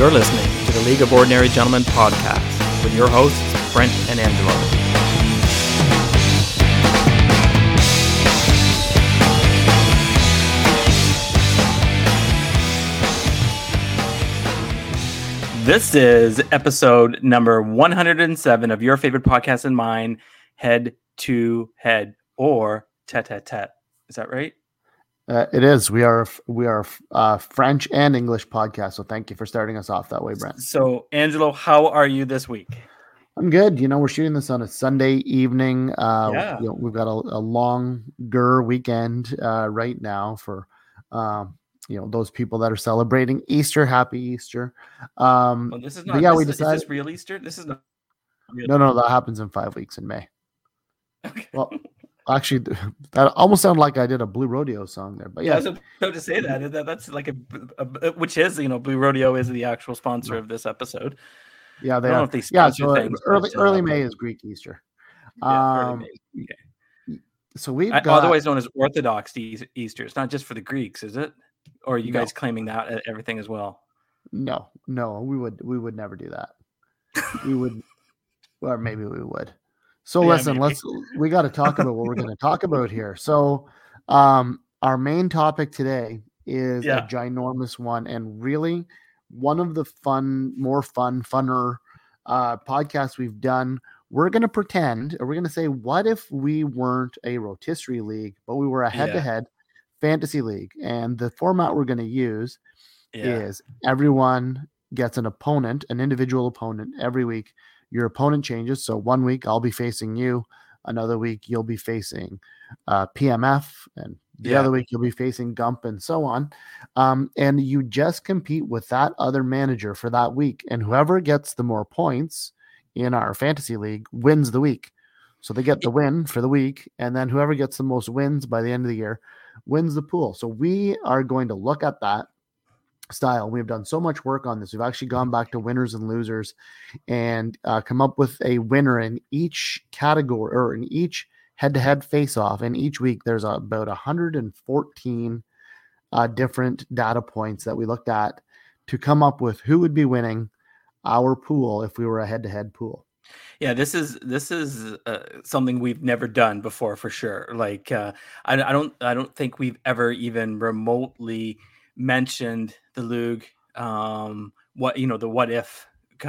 You're listening to the League of Ordinary Gentlemen podcast with your hosts, Brent and Angelo. This is episode number 107 of your favorite podcast and mine, Head to Head, or Tete-a-Tete. Is that right? It is. We are French and English podcast. So thank you for starting us off that way, Brent. So, Angelo, how are you this week? I'm good. We're shooting this on a Sunday evening. We've got a longer weekend right now for those people that are celebrating Easter. Happy Easter. This is not. Yeah, we decided. Is this real Easter? This is not. No, that happens in 5 weeks in May. Okay. Well. Actually, that almost sounded like I did a Blue Rodeo song there, but yeah. I was about to say that. That's like which is, Blue Rodeo is the actual sponsor of this episode. Yeah, they are. So things, early May is Greek Easter. Early May. Okay. So we've got otherwise known as Orthodox Easter. It's not just for the Greeks, is it? Or are you guys claiming that everything as well? No, we would never do that. We would, or maybe we would. So listen, we got to talk about what we're going to talk about here. So our main topic today is a ginormous one, and really one of the funner podcasts we've done. We're going to pretend, or we're going to say, what if we weren't a rotisserie league, but we were a head-to-head fantasy league? And the format we're going to use is everyone gets an individual opponent every week. Your opponent changes. So 1 week I'll be facing you. Another week you'll be facing PMF. And the other week you'll be facing Gump and so on. And you just compete with that other manager for that week. And whoever gets the more points in our fantasy league wins the week. So they get the win for the week. And then whoever gets the most wins by the end of the year wins the pool. So we are going to look at that style. We've done so much work on this. We've actually gone back to winners and losers and come up with a winner in each category or in each head-to-head face-off. And each week there's about 114 different data points that we looked at to come up with who would be winning our pool if we were a head-to-head pool. Yeah, this is something we've never done before for sure. Like I don't think we've ever even remotely mentioned the Lug, the what if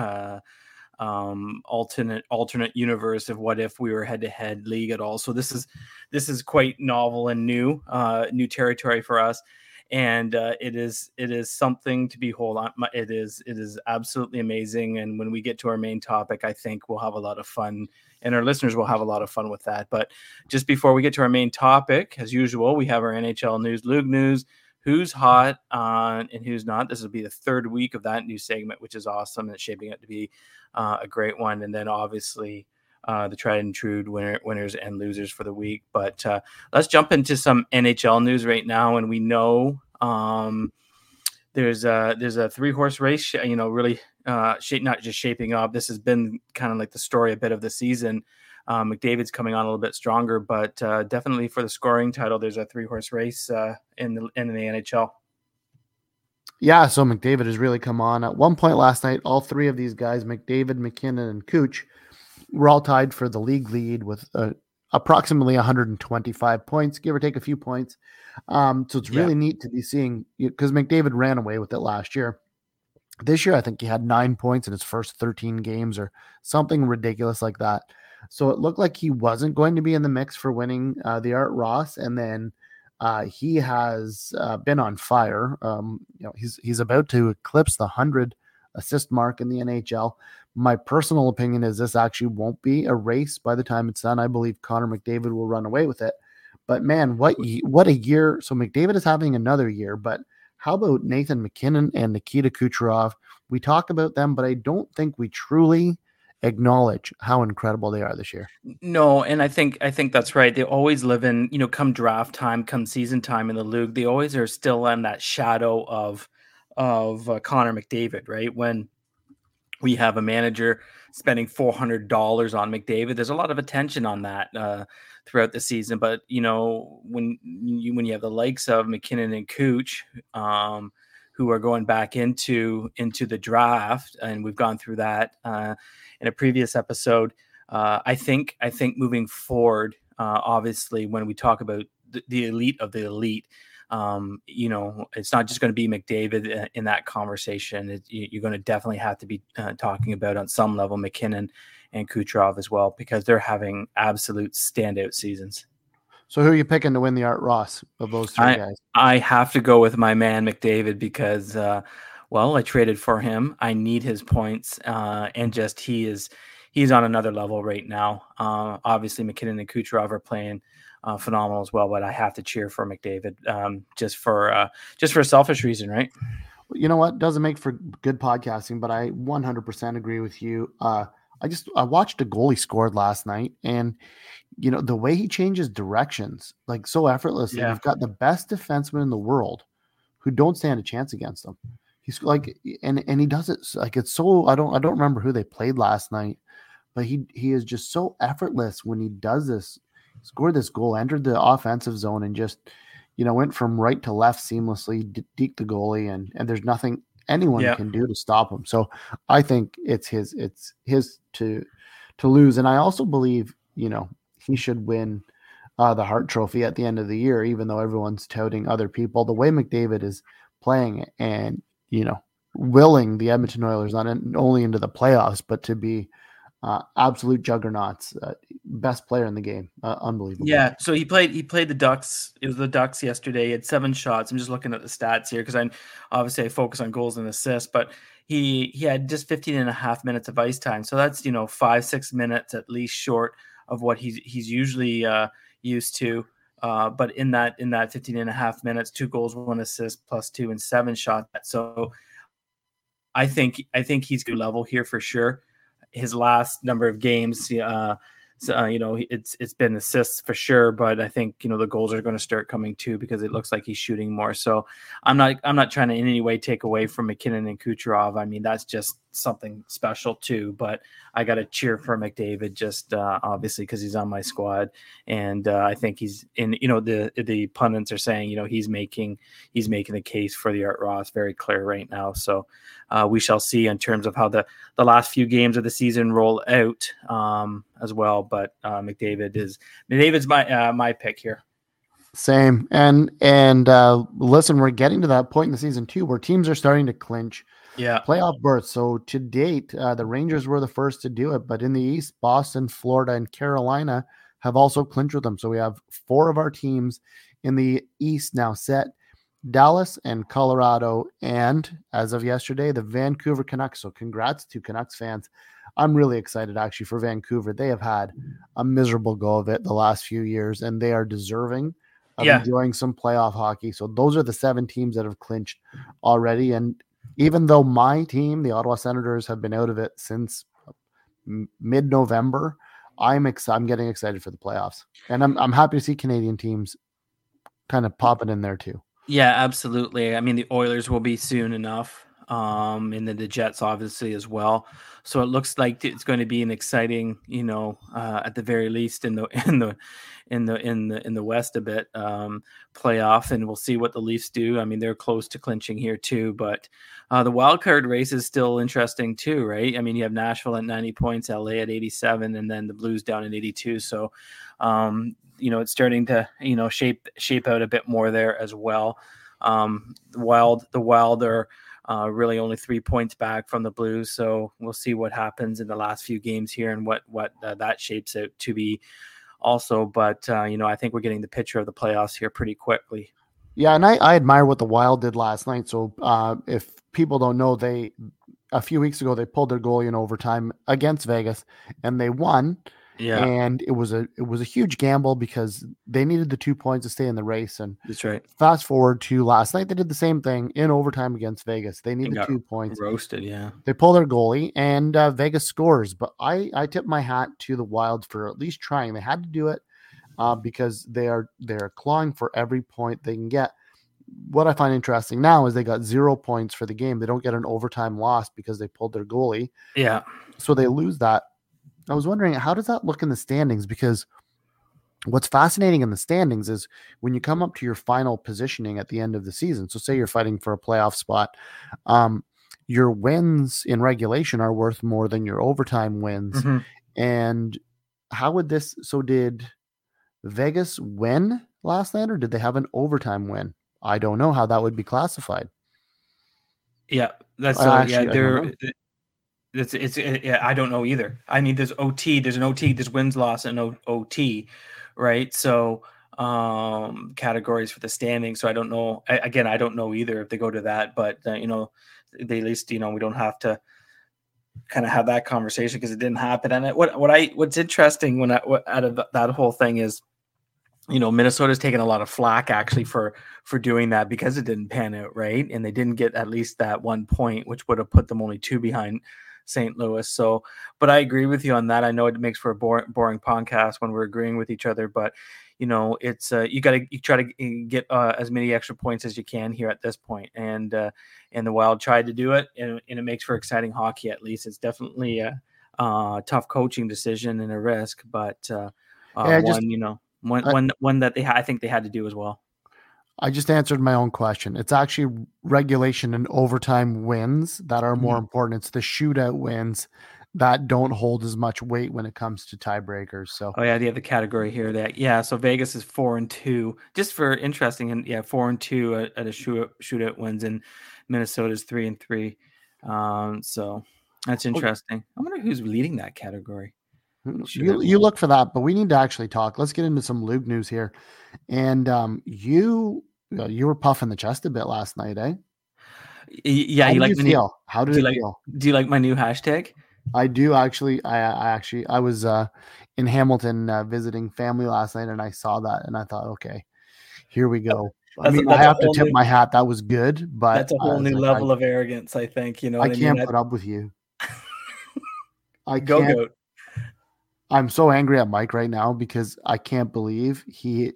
alternate universe of what if we were head-to-head league at all. So this is quite novel and new territory for us, and it is something to behold. It is absolutely amazing. And when we get to our main topic, I think we'll have a lot of fun, and our listeners will have a lot of fun with that. But just before we get to our main topic, as usual, we have our NHL news, Lug news. Who's hot and who's not. This will be the third week of that new segment, which is awesome. It's shaping up to be a great one. And then obviously the tried and true winners and losers for the week. But let's jump into some NHL news right now. And we know there's a 3-horse race, really not just shaping up. This has been kind of like the story a bit of the season. McDavid's coming on a little bit stronger, but definitely for the scoring title, there's a 3-horse race in the NHL. Yeah, so McDavid has really come on. At one point last night, all three of these guys, McDavid, McKinnon, and Cooch, were all tied for the league lead with approximately 125 points, give or take a few points. So it's really neat to be seeing, because McDavid ran away with it last year. This year, I think he had 9 points in his first 13 games or something ridiculous like that. So it looked like he wasn't going to be in the mix for winning the Art Ross, and then he has been on fire. He's about to eclipse the 100 assist mark in the NHL. My personal opinion is this actually won't be a race by the time it's done. I believe Connor McDavid will run away with it. But man, what a year! So McDavid is having another year. But how about Nathan McKinnon and Nikita Kucherov? We talk about them, but I don't think we truly acknowledge how incredible they are this year. No, and I think that's right. They always live in, come draft time, come season time in the league, they always are still in that shadow of Connor McDavid, right? When we have a manager spending $400 on McDavid, there's a lot of attention on that throughout the season. But when you have the likes of McKinnon and Cooch, who are going back into the draft, and we've gone through that in a previous episode. I think moving forward, obviously, when we talk about the elite of the elite, it's not just going to be McDavid in that conversation. You're going to definitely have to be talking about on some level McKinnon and Kucherov as well, because they're having absolute standout seasons. So who are you picking to win the Art Ross of those three guys? I have to go with my man McDavid because, I traded for him. I need his points, and just he's on another level right now. Obviously, McKinnon and Kucherov are playing phenomenal as well, but I have to cheer for McDavid just for a selfish reason, right? You know what? Doesn't make for good podcasting, but I 100% agree with you. I watched a goalie scored last night, and the way he changes directions, like so effortlessly. Yeah. You've got the best defenseman in the world who don't stand a chance against him. He's like, and he does it like it's so. I don't remember who they played last night, but he is just so effortless when he does this. Scored this goal, entered the offensive zone, and just went from right to left seamlessly, deked the goalie, and there's nothing anyone can do to stop him. So I think it's his to lose, and I also believe he should win the Hart Trophy at the end of the year, even though everyone's touting other people. The way McDavid is playing and willing the Edmonton Oilers not only into the playoffs, but to be absolute juggernauts, best player in the game, unbelievable. Yeah, so he played the Ducks. It was the Ducks yesterday. He had 7 shots. I'm just looking at the stats here because I focus on goals and assists, but he had just 15 and a half minutes of ice time. So that's 5-6 minutes at least short of what he's usually used to. But in that 15 and a half minutes, 2 goals, 1 assist, +2 and 7 shots. So I think he's good level here for sure. His last number of games, it's been assists for sure, but I think the goals are going to start coming too because it looks like he's shooting more. So I'm not trying to in any way take away from McKinnon and Kucherov. I mean, that's just something special too. But I got to cheer for McDavid just obviously because he's on my squad, and I think he's in. The pundits are saying he's making the case for the Art Ross very clear right now. So we shall see in terms of how the last few games of the season roll out as well. But McDavid's my pick here. Same. And listen, we're getting to that point in the season too, where teams are starting to clinch playoff berths. So to date, the Rangers were the first to do it, but in the East, Boston, Florida, and Carolina have also clinched with them. So we have 4 of our teams in the East now set: Dallas and Colorado, and as of yesterday, the Vancouver Canucks. So congrats to Canucks fans. I'm really excited actually for Vancouver. They have had a miserable go of it the last few years, and they are deserving of enjoying some playoff hockey. So those are the 7 teams that have clinched already. And even though my team, the Ottawa Senators, have been out of it since mid-November, I'm getting excited for the playoffs. And I'm happy to see Canadian teams kind of popping in there too. Yeah, absolutely. I mean, the Oilers will be soon enough. And then the Jets obviously as well. So it looks like it's going to be an exciting, at the very least in the West a bit playoff, and we'll see what the Leafs do. I mean, they're close to clinching here too, but the wild card race is still interesting too, right? I mean, you have Nashville at 90 points, LA at 87, and then the Blues down at 82. So, it's starting to shape out a bit more there as well. The Wild are really only 3 points back from the Blues, so we'll see what happens in the last few games here and what that shapes out to be also. But I think we're getting the picture of the playoffs here pretty quickly. Yeah, and I admire what the Wild did last night. So if people don't know, a few weeks ago they pulled their goalie in overtime against Vegas, and they won. Yeah, and it was a huge gamble because they needed the 2 points to stay in the race. And that's right. Fast forward to last night, they did the same thing in overtime against Vegas. They needed 2 points. Roasted, yeah. They pull their goalie, and Vegas scores. But I tip my hat to the Wild for at least trying. They had to do it because they're clawing for every point they can get. What I find interesting now is they got 0 points for the game. They don't get an overtime loss because they pulled their goalie. Yeah. So they lose that. I was wondering, how does that look in the standings? Because What's fascinating in the standings is when you come up to your final positioning at the end of the season. So say you're fighting for a playoff spot, your wins in regulation are worth more than your overtime wins. Mm-hmm. And how would this? So did Vegas win last night, or did they have an overtime win? I don't know how that would be classified. Yeah, that's I so. actually, Yeah, I don't know. it's yeah. I don't know either. I mean, there's OT. There's an OT. There's wins, loss, and OT, right? So categories for the standing. So I don't know. Again, I don't know either if they go to that. But they at least we don't have to kind of have that conversation because it didn't happen. And what's interesting out of that whole thing is, Minnesota's taken a lot of flack actually for doing that because it didn't pan out, right? And they didn't get at least that 1 point, which would have put them only 2 behind St. Louis. So, but I agree with you on that. I know it makes for a boring podcast when we're agreeing with each other, but it's you try to get as many extra points as you can here at this point. And the Wild tried to do it, and it makes for exciting hockey. At least it's definitely a tough coaching decision and a risk, but one that I think they had to do as well. I just answered my own question. It's actually regulation and overtime wins that are more important. It's the shootout wins that don't hold as much weight when it comes to tiebreakers. So, they have the category here. So Vegas is 4-2, just for interesting, and 4-2 at a shootout wins, and Minnesota's 3-3. So that's interesting. I wonder who's leading that category. You look for that, but we need to actually talk. Let's get into some Luke news here. And you were puffing the chest a bit last night, eh? Yeah, how did you feel? How did it feel? Do you like my new hashtag? I do actually. I was in Hamilton visiting family last night, and I saw that, and I thought, okay, here we go. I have to tip my hat. That was good, but that's a whole new level of arrogance. I think I can't put up with you. I can't. Go. I'm so angry at Mike right now because I can't believe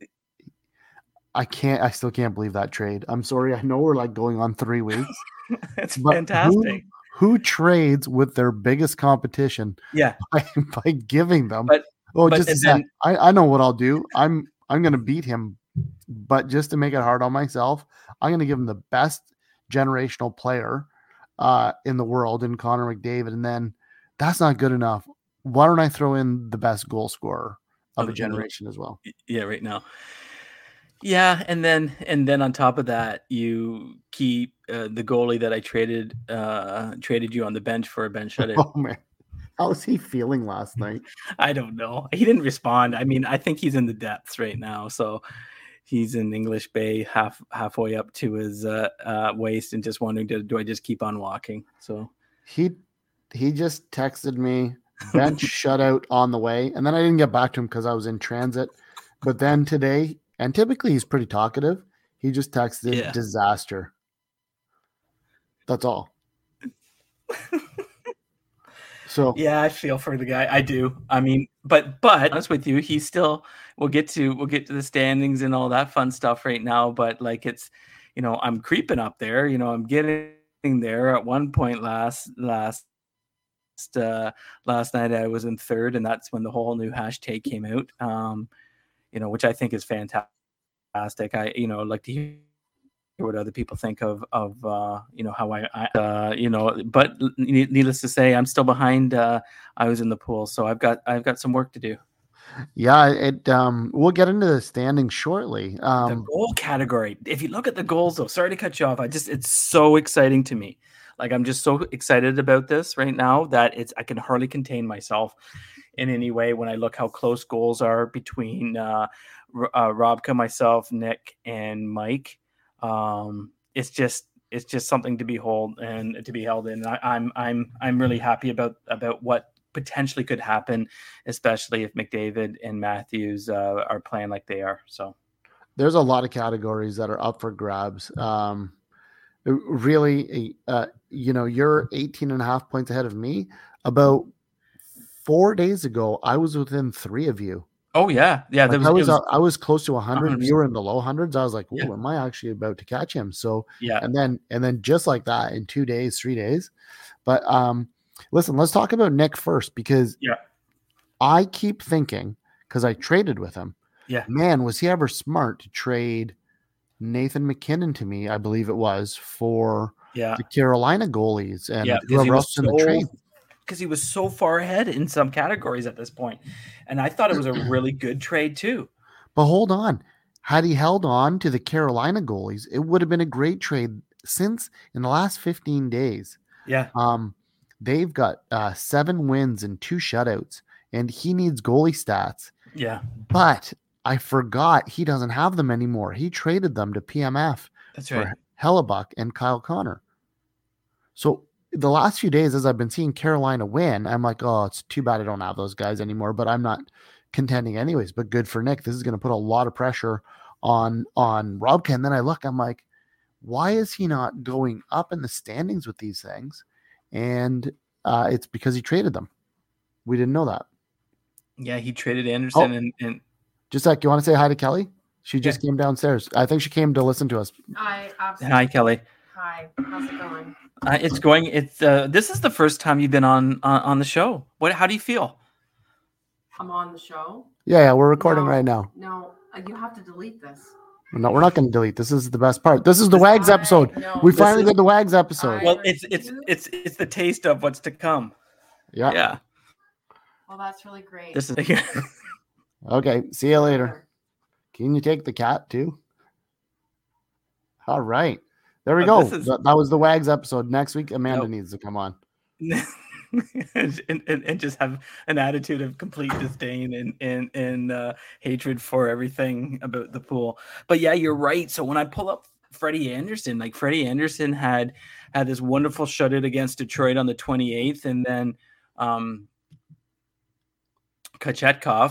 I still can't believe that trade. I'm sorry. I know we're like going on 3 weeks. It's fantastic. Who trades with their biggest competition? Yeah. By giving them. Just a sec. I know what I'll do. I'm going to beat him, but just to make it hard on myself, I'm going to give him the best generational player in the world in Connor McDavid. And then that's not good enough. Why don't I throw in the best goal scorer of a generation as well? Yeah, right now. Yeah, and then on top of that, you keep the goalie that I traded you on the bench for a Ben Shutt-in. Oh man, how was he feeling last night? I don't know. He didn't respond. I mean, I think he's in the depths right now. So he's in English Bay, halfway up to his waist, and just wondering, do I just keep on walking? So he just texted me, bench shutout on the way, and then I didn't get back to him because I was in transit. But then today. And typically he's pretty talkative. He just texted disaster. That's all. So I feel for the guy. I do. I mean, but honest with you, he's still. We'll get to the standings and all that fun stuff right now. But like it's, I'm creeping up there. I'm getting there. At one point last night I was in third, and that's when the whole new hashtag came out. Which I think is fantastic. I like to hear what other people think of how I but needless to say, I'm still behind. I was in the pool, so I've got some work to do. Yeah, we'll get into the standings shortly. The goal category. If you look at the goals, though, sorry to cut you off. It's so exciting to me. Like I'm just so excited about this right now that I can hardly contain myself in any way when I look how close goals are between Robka, myself, Nick, and Mike. It's just something to behold and to be held in. I'm really happy about what potentially could happen, especially if McDavid and Matthews are playing like they are. So there's a lot of categories that are up for grabs. Really, you're 18 and a half points ahead of me. About 4 days ago, I was within 3 of you. Oh yeah. I was close to 100. You were in the low hundreds. I was like, "Oh, am I actually about to catch him?" So and then just like that in 2 days, 3 days. But listen, let's talk about Nick first because I keep thinking because I traded with him Yeah. Man, was he ever smart to trade Nathan McKinnon to me, I believe it was, for the Carolina goalies and whoever else in the trade. Because he was so far ahead in some categories at this point. And I thought it was a really good trade too. But hold on. Had he held on to the Carolina goalies, it would have been a great trade since in the last 15 days. Yeah. They've got 7 wins and 2 shutouts, and he needs goalie stats. Yeah. But I forgot he doesn't have them anymore. He traded them to PMF. That's right. For Hellebuck and Kyle Connor. So the last few days, as I've been seeing Carolina win, I'm like, oh, it's too bad I don't have those guys anymore, but I'm not contending anyways. But good for Nick. This is going to put a lot of pressure on Robka. And then I look, I'm like, why is he not going up in the standings with these things? And it's because he traded them. We didn't know that. Yeah, he traded Anderson and just like, you want to say hi to Kelly? She just came downstairs. I think she came to listen to us. Hi, Kelly. Hi. How's it going? It's going. It's this is the first time you've been on the show. How do you feel? I'm on the show. Yeah, we're recording right now. No, you have to delete this. No, we're not going to delete. This is the best part. This is the Wags episode. We finally did the Wags episode. Well, it's the taste of what's to come. Yeah. Yeah. Well, that's really great. This is okay. See you later. Can you take the cat too? All right. There we go. That was the Wags episode. Next week, Amanda needs to come on. and just have an attitude of complete disdain and hatred for everything about the pool. But yeah, you're right. So when I pull up Freddie Anderson, like Freddie Anderson had this wonderful shutout against Detroit on the 28th, and then Kochetkov,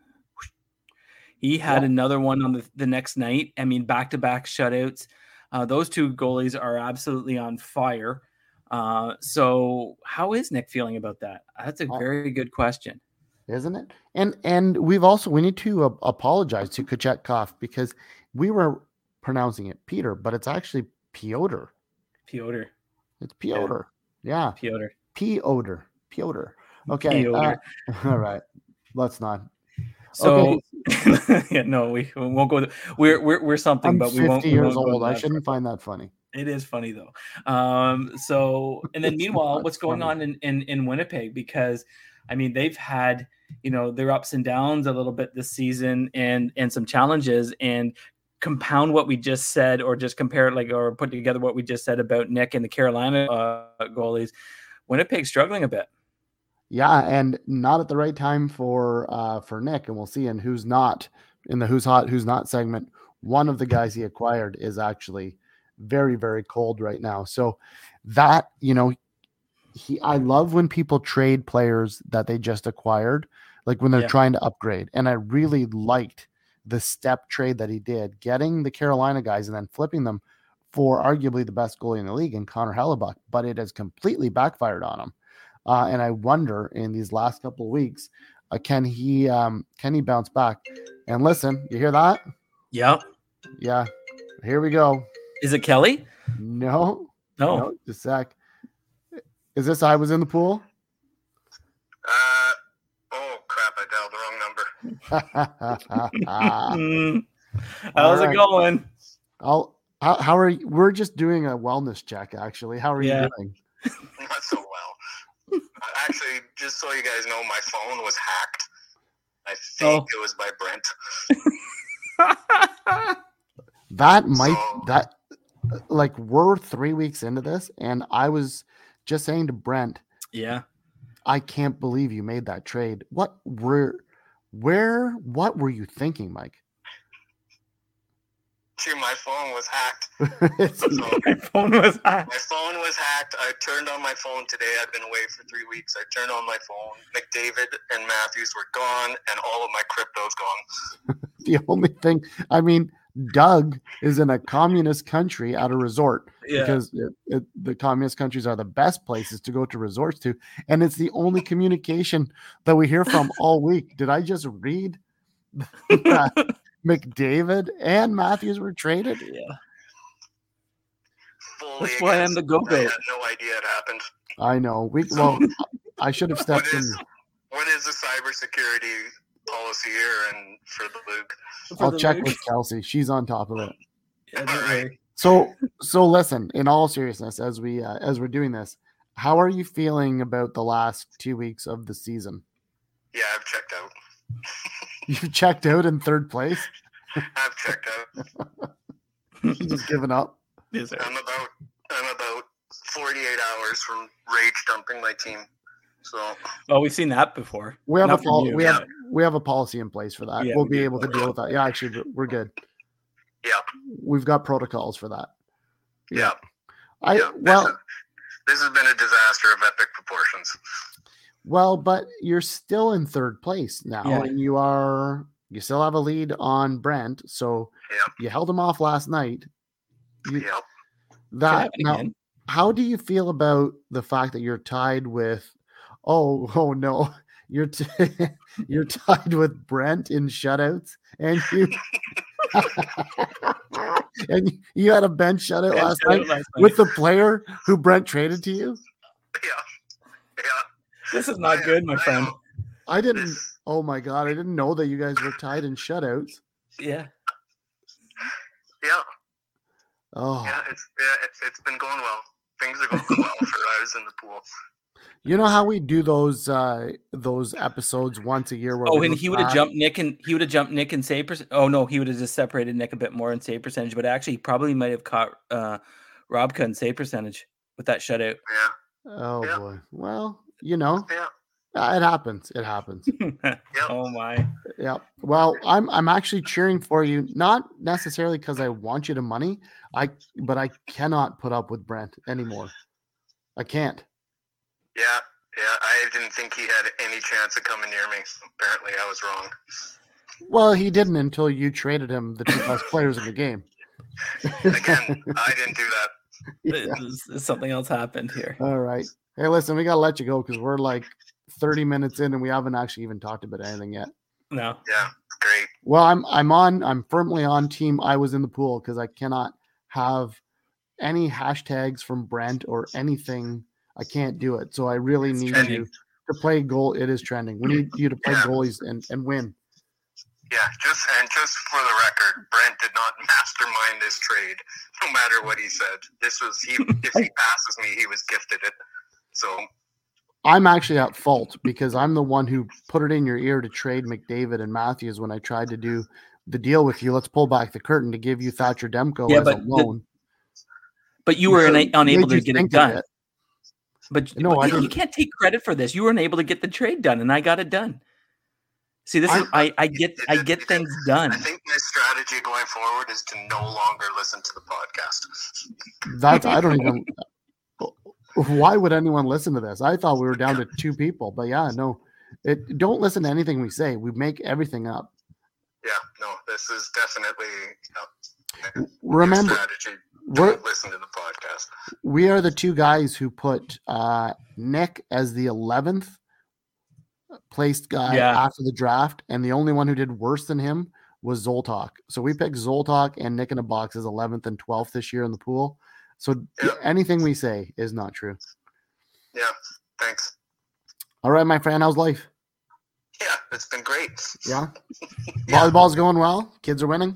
he had another one on the next night. I mean, back-to-back shutouts. Those two goalies are absolutely on fire. So how is Nick feeling about that? That's a very good question. Isn't it? And we need to apologize to Kochetkov because we were pronouncing it Peter, but it's actually Piotr. It's Piotr. Yeah. Piotr. Okay. All right. Let's not. So okay. No, we won't go. We're something, but we won't. 50 years old. I shouldn't find that funny. It is funny though. So and then meanwhile, what's going on in Winnipeg? Because I mean, they've had their ups and downs a little bit this season, and some challenges, and compound what we just said, or just compare it or put together what we just said about Nick and the Carolina goalies. Winnipeg's struggling a bit. Yeah, and not at the right time for Nick, and we'll see. And who's not in the who's hot, who's not segment. One of the guys he acquired is actually very, very cold right now. So that I love when people trade players that they just acquired, like when they're trying to upgrade. And I really liked the step trade that he did, getting the Carolina guys and then flipping them for arguably the best goalie in the league in Connor Hellebuck. But it has completely backfired on him. And I wonder in these last couple of weeks, can he bounce back? And listen, you hear that? Yep. Yeah. Here we go. Is it Kelly? No, just a sec. Is this I was in the pool? Oh crap! I dialed the wrong number. How's it going? How are you? We're just doing a wellness check, actually. How are you doing? Not so well. Actually, just so you guys know, my phone was hacked. I think it was by Brent. We're 3 weeks into this, and I was just saying to Brent, I can't believe you made that trade. What were you thinking, Mike? See, my phone was hacked. My phone was hacked. I turned on my phone today. I've been away for 3 weeks. I turned on my phone. McDavid and Matthews were gone, and all of my crypto's gone. The only thing, I mean, Doug is in a communist country at a resort because the communist countries are the best places to go to resorts to. And it's the only communication that we hear from all week. Did I just read that McDavid and Matthews were traded? Yeah. That's why I'm the go-go. I had no idea it happened. I know. I should have stepped in. What is the cybersecurity policy here and for the league. I'll check with Kelsey. She's on top of it. Yeah, don't worry. So listen, in all seriousness, as we're doing this, how are you feeling about the last 2 weeks of the season? Yeah, I've checked out. You've checked out in third place? I've checked out. You just given up? Yes, sir. I'm about 48 hours from rage dumping my team. So Well, we've seen that before. We have Not from you, but- we have a policy in place for that. Yeah, we'll we be do. able to deal with that. Yeah, actually, we're good. yeah, We've got protocols for that. yeah. Well, This has been a disaster of epic proportions. well, but you're still in third place now, Yeah. and you still have a lead on Brent. So Yep. you held him off last night. Yep. Could happen Now, again. how do you feel about the fact that you're tied with? Oh no, you're you're tied with Brent in shutouts, and you had a bench shutout last night with the player who Brent traded to you. Yeah. This is not good, my friend. I didn't. Oh my god, I didn't know that you guys were tied in shutouts. Yeah. Yeah. Oh, Yeah. It's been going well. Things are going well for us in the pool. you know how we do those episodes once a year? Where Oh, we and look he would have back? jumped Nick in save percent. Oh no, he would have just separated Nick a bit more in save percentage, but actually he probably might have caught Robka in save percentage with that shutout. Yeah. Oh Yeah. boy. Well, you know, Yeah. it happens. It happens. Oh my. Yeah. Well, I'm actually cheering for you, not necessarily because I want you to money. But I cannot put up with Brent anymore. I can't. Yeah. Yeah. I didn't think he had any chance of coming near me. Apparently, I was wrong. Well, he didn't until you traded him the two best players in the game. Again, I didn't do that. Yeah. Something else happened here. All right. Hey, listen, we gotta let you go because we're like 30 minutes in and we haven't actually even talked about anything yet. No. Yeah. Great. Well, I'm firmly on team I was in the pool because I cannot have any hashtags from Brent or anything. I can't do it. So I really need trending. you to play goal. It is trending. We need you to play goalies and win. Yeah, just for the record, Brent did not mastermind this trade, no matter what he said. This was if he passes me, he was gifted it. So I'm actually at fault because I'm the one who put it in your ear to trade McDavid and Matthews when I tried to do the deal with you. Let's pull back the curtain to give you Thatcher Demko as a loan. But you were unable to Made you get it think of done. it. But, No, I you didn't. can't take credit for this. You weren't able to get the trade done, and I got it done. See, this is I get things done. I think my strategy going forward is to no longer listen to the podcast. That's I don't even. Why would anyone listen to this? I thought we were down to 2 people, but yeah, no. Don't listen to anything we say. We make everything up. Yeah, no, this is definitely Remember, strategy. we're Don't listen to the podcast. we are the 2 guys who put Nick as the 11th placed guy Yeah. after the draft, and the only one who did worse than him was Zoltok. So we picked Zoltok and Nick in a box as 11th and 12th this year in the pool. So Yeah. anything we say is not true. Yeah, thanks. All right, my friend, how's life? Yeah, it's been great. Yeah, Yeah. volleyball's going well. Kids are winning.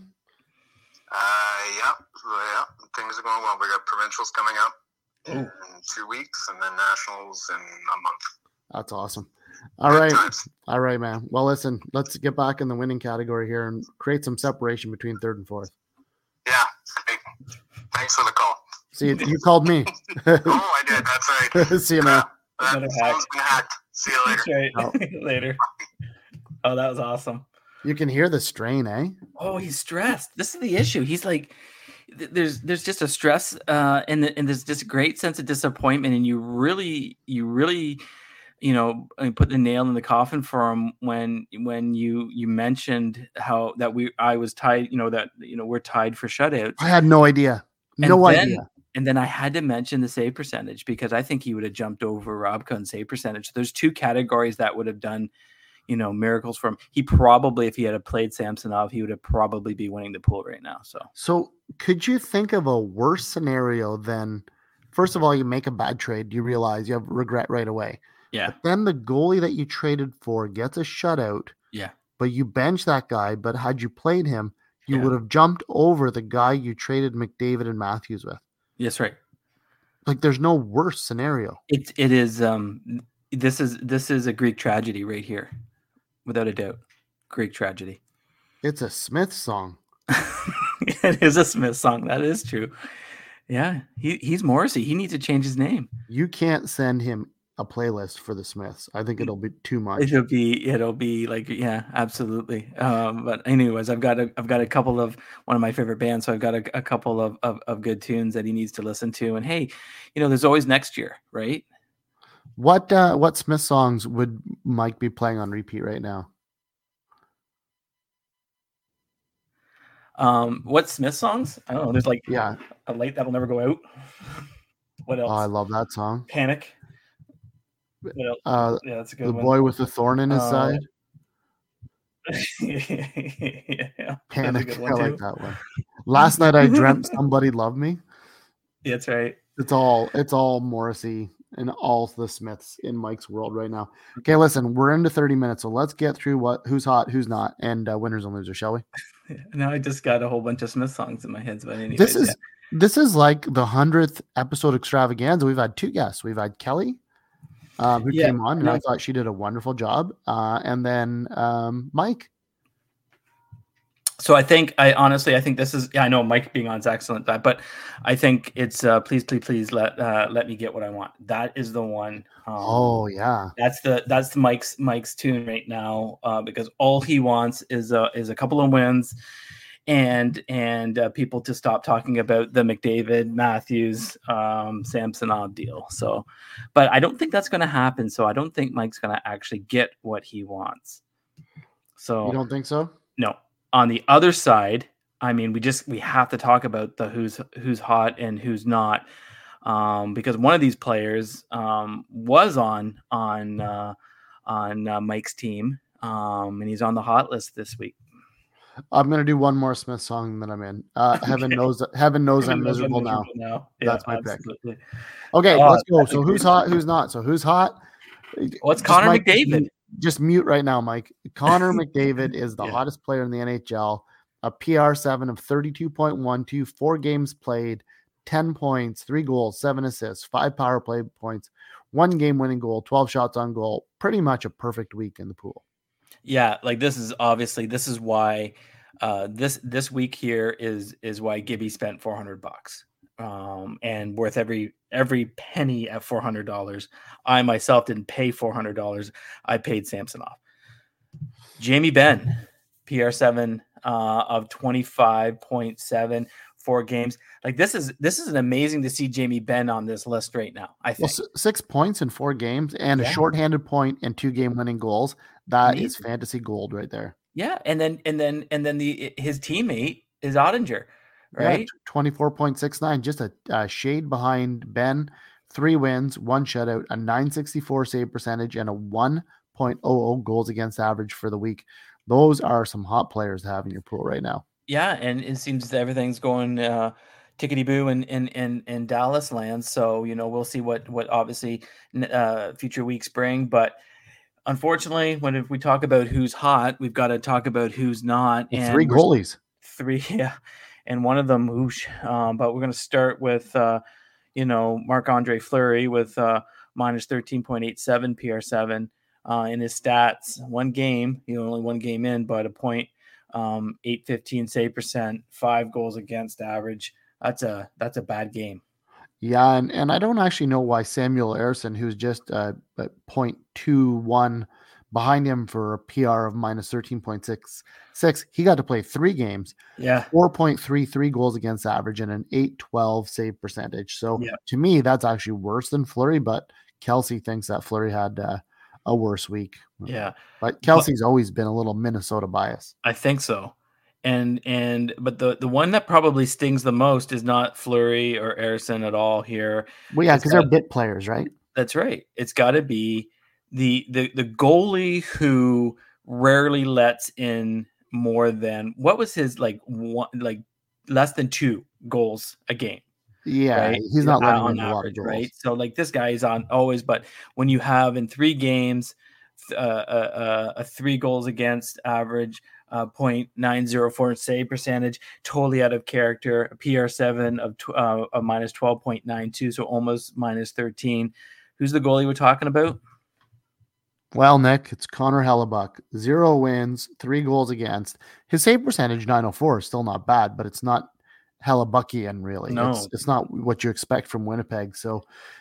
Yeah, things are going well. We got provincials coming up in 2 weeks, and then nationals in a month. That's awesome. All Good right. times. All right, man. Well, listen, let's get back in the winning category here and create some separation between third and fourth. Yeah, great. Thanks for the call. See, you called me. Oh, I did. That's right. See you, man. That Another hack. phone's been hacked. See you later. That's right. Later. Oh, that was awesome. You can hear the strain, eh? Oh, he's stressed. This is the issue. He's like, there's just a stress, and there's just a great sense of disappointment, and you really, put the nail in the coffin for him when you mentioned how that I was tied, we're tied for shutouts. I had no idea. No idea. And then I had to mention the save percentage because I think he would have jumped over Robka in save percentage. There's 2 categories that would have done, miracles for him. He probably, if he had played Samsonov, he would have probably be winning the pool right now. So could you think of a worse scenario than, first of all, you make a bad trade, you realize you have regret right away. Yeah. But then the goalie that you traded for gets a shutout. Yeah. but you bench that guy. But had you played him, you Yeah. would have jumped over the guy you traded McDavid and Matthews with. Yes, right. Like, there's no worse scenario. It is. This is a Greek tragedy right here, without a doubt. Greek tragedy. It's a Smith song. It is a Smith song. That is true. Yeah, he's Morrissey. He needs to change his name. You can't send him a playlist for the Smiths. I think it'll be too much. It'll be like, yeah, absolutely. But anyways, I've got a couple of one of my favorite bands, so I've got a couple of good tunes that he needs to listen to. And hey, there's always next year, right? What Smith songs would Mike be playing on repeat right now? What Smith songs? I don't know. There's like Yeah, A Light That'll Never Go Out. What else? oh, I love that song. Panic. What else? Yeah, that's a good The one. Boy with the Thorn in His Side. Yeah, Panic. that's a good I one like too. that one. Last Night I Dreamt Somebody Loved Me. That's right. It's all Morrissey and all the Smiths in Mike's world right now. Okay, listen, we're into 30 minutes, so let's get through who's hot, who's not, and winners and losers, shall we? Now I just got a whole bunch of Smith songs in my head. But anyways, This is like the 100th episode extravaganza. We've had two guests. We've had Kelly, who came on, and I thought she did a wonderful job. And then Mike. So I honestly think this is, I know Mike being on is excellent, but I think it's please let me get what I want. That is the one. Oh yeah, that's Mike's tune right now, because all he wants is a couple of wins, and people to stop talking about the McDavid, Matthews, Samsonov deal. So, but I don't think that's going to happen. So I don't think Mike's going to actually get what he wants. So you don't think so? No. On the other side, I mean, we have to talk about the who's hot and who's not, because one of these players was on Mike's team, and he's on the hot list this week. I'm gonna do one more Smith song that I'm in. Heaven knows I'm miserable now. Yeah, that's my absolutely. Pick. Okay, let's go. So who's hot? Who's not? So who's hot? What's Connor McDavid? Just mute right now, Mike. Connor McDavid is the hottest player in the NHL. A PR7 of 32.12, 4 games played, 10 points, 3 goals, 7 assists, 5 power play points, 1 game-winning goal, 12 shots on goal. Pretty much a perfect week in the pool. Yeah, like this is why this week here is why Gibby spent $400. And worth every penny at $400. I myself didn't pay $400. I paid Samsonov. Jamie Benn, PR7 of 25.7, 4 games. Like this is an amazing to see Jamie Benn on this list right now. I think 6 points in 4 games and a shorthanded point and 2 game-winning goals. That is fantasy gold right there. Yeah, and then his teammate is Ottinger. Right, 24.69, just a shade behind Ben. 3 wins, 1 shutout, a 964 save percentage, and a 1.00 goals against average for the week. Those are some hot players to have in your pool right now. Yeah, and it seems that everything's going tickety boo in Dallas land. So we'll see what obviously future weeks bring. But unfortunately, if we talk about who's hot, we've got to talk about who's not. And 3 goalies. 3, yeah. And one of them, whoosh. But we're going to start with, Marc-Andre Fleury with minus 13.87 PR7 in his stats. 1 game, only 1 game in, but a point, 815 save percent, 5 goals against average. That's a bad game. Yeah, and I don't actually know why Samuel Ersson, who's just at 0.21 behind him for a PR of minus 13.66. He got to play 3 games. Yeah. 4.33 goals against average and an 812 save percentage. So to me, that's actually worse than Fleury, but Kelsey thinks that Fleury had a worse week. Yeah. But Kelsey's always been a little Minnesota bias. I think so. But the one that probably stings the most is not Fleury or Ersson at all here. Well, yeah, because they're bit players, right? That's right. It's got to be the goalie who rarely lets in more than, what was his less than 2 goals a game. Yeah, right? He's not letting on in average, a lot of right? So this guy is on always, but when you have in 3 games a 3 goals against average, .904 save percentage, totally out of character. A PR7 of minus 12.92, so almost minus 13. Who's the goalie we're talking about? Well, Nick, it's Connor Hellebuck. 0 wins, 3 goals against. His save percentage, 904, is still not bad, but it's not Hellebuckian, really. No. It's not what you expect from Winnipeg. So,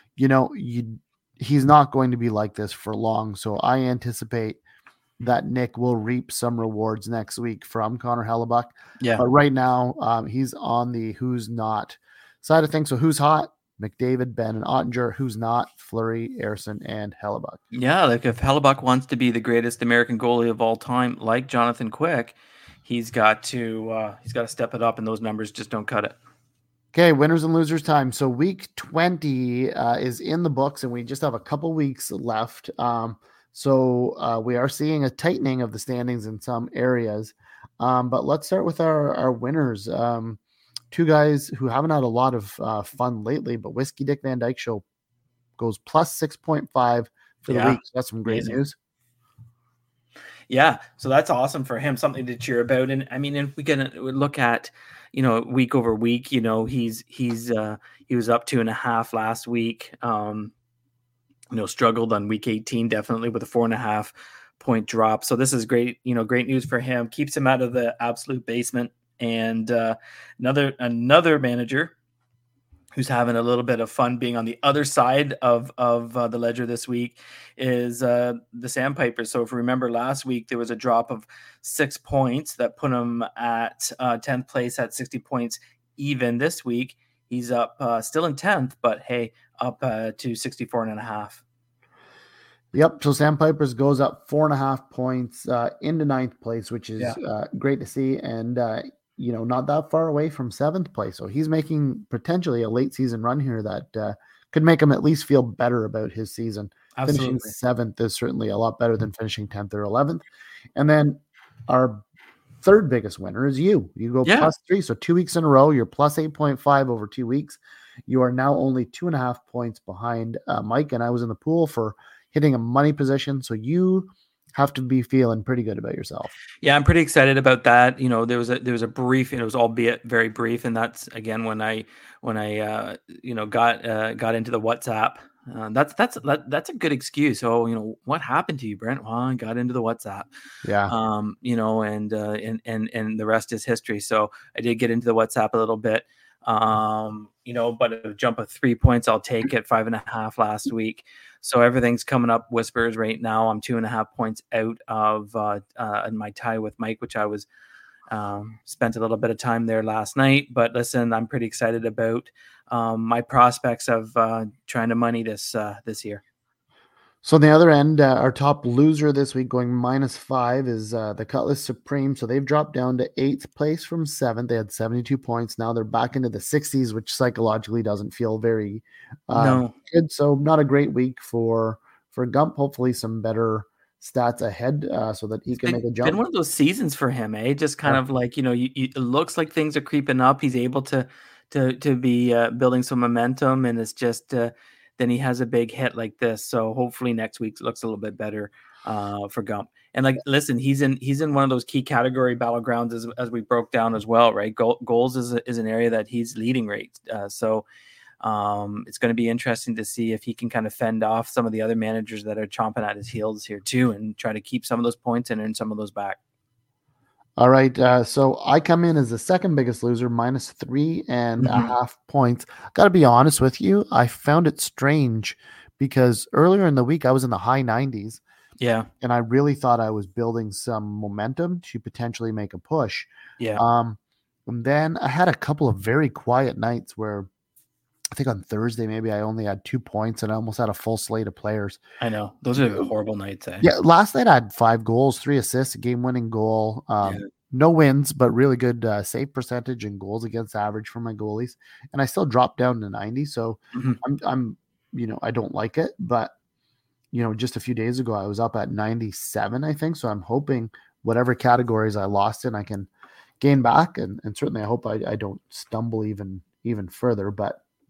he's not going to be like this for long. So I anticipate that Nick will reap some rewards next week from Connor Hellebuck. Yeah. But right now, he's on the who's not side of things. So who's hot? McDavid, Ben, and Ottinger. Who's not? Fleury, Ersson, and Hellebuck. Yeah, like if Hellebuck wants to be the greatest American goalie of all time, like Jonathan Quick, he's got to step it up, and those numbers just don't cut it. Okay, winners and losers time. So week 20 is in the books, and we just have a couple weeks left. So we are seeing a tightening of the standings in some areas. But let's start with our winners. Two guys who haven't had a lot of fun lately, but Whiskey Dick Van Dyke Show goes plus 6.5 for the week. So that's some great news. Yeah, so that's awesome for him, something to cheer about. And I mean, if we can look at, week over week, he was up 2.5 last week. Struggled on week 18, definitely with a 4.5 point drop. So this is great, great news for him. Keeps him out of the absolute basement. And another manager who's having a little bit of fun being on the other side of the ledger this week is the Sandpipers. So if you remember last week, there was a drop of 6 points that put him at 10th place at 60 points even. This week, he's up still in 10th, but hey, up to 64.5. Yep. So Sandpipers goes up 4.5 points into 9th place, which is great to see. And, not that far away from 7th place. So he's making potentially a late season run here that could make him at least feel better about his season. Absolutely. Finishing 7th is certainly a lot better than finishing 10th or 11th. And then our third biggest winner is you. You go plus 3. So 2 weeks in a row, you're plus 8.5 over 2 weeks. You are now only 2.5 points behind Mike. And I was in the pool for hitting a money position. So you have to be feeling pretty good about yourself. Yeah, I'm pretty excited about that. There was a brief, and it was albeit very brief, and that's again when I got into the WhatsApp. That's a good excuse. So what happened to you, Brent? Well, I got into the WhatsApp. Yeah. And the rest is history. So I did get into the WhatsApp a little bit. But a jump of 3 points, I'll take it. 5.5 last week. So everything's coming up whispers right now. I'm 2.5 points out of my tie with Mike, which I was spent a little bit of time there last night. But listen, I'm pretty excited about my prospects of trying to money this year. So on the other end, our top loser this week going -5 is the Cutlass Supreme. So they've dropped down to 8th place from 7th. They had 72 points. Now they're back into the 60s, which psychologically doesn't feel very good. So not a great week for Gump. Hopefully some better stats ahead so that he can make a jump. Been one of those seasons for him, eh? Just kind of like, it looks like things are creeping up. He's able to be building some momentum, and it's just then he has a big hit like this. So hopefully next week looks a little bit better for Gump. And listen, he's in one of those key category battlegrounds as we broke down as well, right? Goals is an area that he's leading rate. So it's going to be interesting to see if he can kind of fend off some of the other managers that are chomping at his heels here too, and try to keep some of those points and earn some of those back. All right. So I come in as the second biggest loser, -3.5 points. Got to be honest with you. I found it strange because earlier in the week, I was in the high 90s. Yeah. And I really thought I was building some momentum to potentially make a push. Yeah. And then I had a couple of very quiet nights where I think on Thursday, maybe I only had 2 points and I almost had a full slate of players. I know. Those are horrible nights. Eh? Yeah. Last night I had 5 goals, 3 assists, a game-winning goal. No wins, but really good save percentage and goals against average for my goalies. And I still dropped down to 90. So I'm I don't like it, but just a few days ago, I was up at 97, I think. So I'm hoping whatever categories I lost in, I can gain back. And certainly I hope I don't stumble even further, but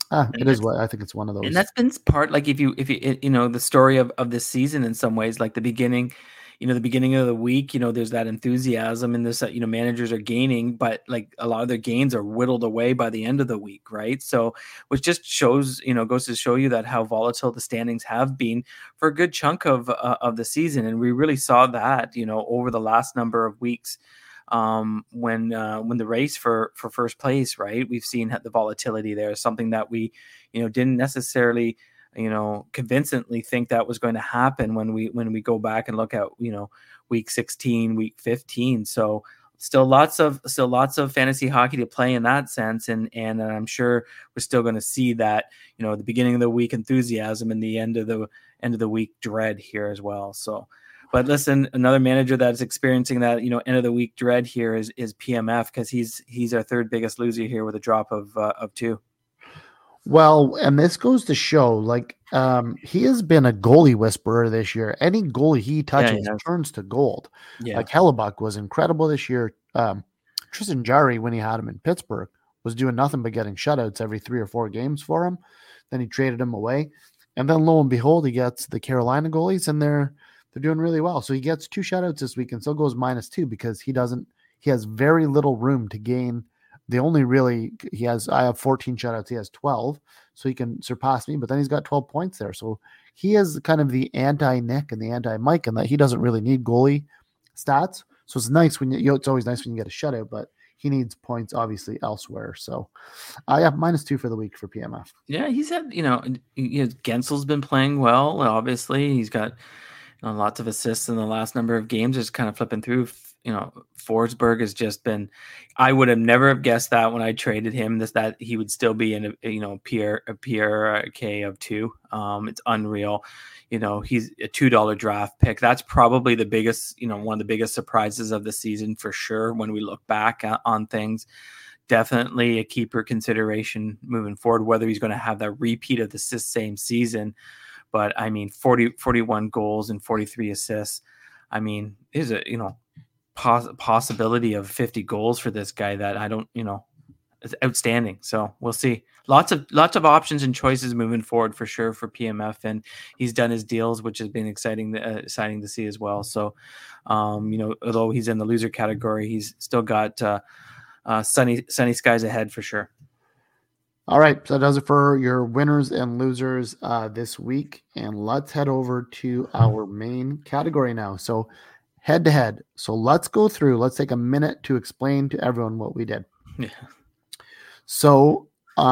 It is what I think it's one of those. And that's been part, like, if you the story of this season in some ways, like the beginning of the week, there's that enthusiasm and this, managers are gaining, but like a lot of their gains are whittled away by the end of the week, right? So, which just shows, goes to show you that how volatile the standings have been for a good chunk of the season. And we really saw that, over the last number of weeks, when the race for first place, right? We've seen the volatility there, something that we, didn't necessarily, convincingly think that was going to happen when we go back and look at, week 16, week 15. So still lots of fantasy hockey to play in that sense. And I'm sure we're still going to see that, the beginning of the week enthusiasm and the end of the week dread here as well. So, but listen, another manager that's experiencing that, end of the week dread here is PMF, because he's our third biggest loser here with a drop of 2. Well, and this goes to show, like, he has been a goalie whisperer this year. Any goalie he touches turns to gold. Yeah. Like Hellebuck was incredible this year. Tristan Jarry, when he had him in Pittsburgh, was doing nothing but getting shutouts every 3 or 4 games for him. Then he traded him away. And then lo and behold, he gets the Carolina goalies, and they're doing really well. So he gets 2 shutouts this week and still goes -2 because he has very little room to gain. I have 14 shutouts. He has 12, so he can surpass me, but then he's got 12 points there. So he is kind of the anti-Nick and the anti-Mike, and that he doesn't really need goalie stats. So it's nice it's always nice when you get a shutout, but he needs points obviously elsewhere. So -2 for the week for PMF. Yeah. He's had, Gensel's been playing well. Obviously he's got lots of assists in the last number of games, just kind of flipping through. Forsberg has just been, I would have never guessed that when I traded him, that he would still be in a PRK of 2. It's unreal. He's a $2 draft pick. That's probably the biggest, one of the biggest surprises of the season for sure. When we look back on things, definitely a keeper consideration moving forward, whether he's going to have that repeat of the same season. But I mean, 41 goals and 43 assists. I mean, is a, possibility of 50 goals for this guy that I don't, it's outstanding. So we'll see. Lots of options and choices moving forward for sure for PMF, and he's done his deals, which has been exciting to see as well. So, although he's in the loser category, he's still got sunny skies ahead for sure. All right, so that does it for your winners and losers this week, and let's head over to our main category now. So, head-to-head. So let's take a minute to explain to everyone what we did. Yeah. So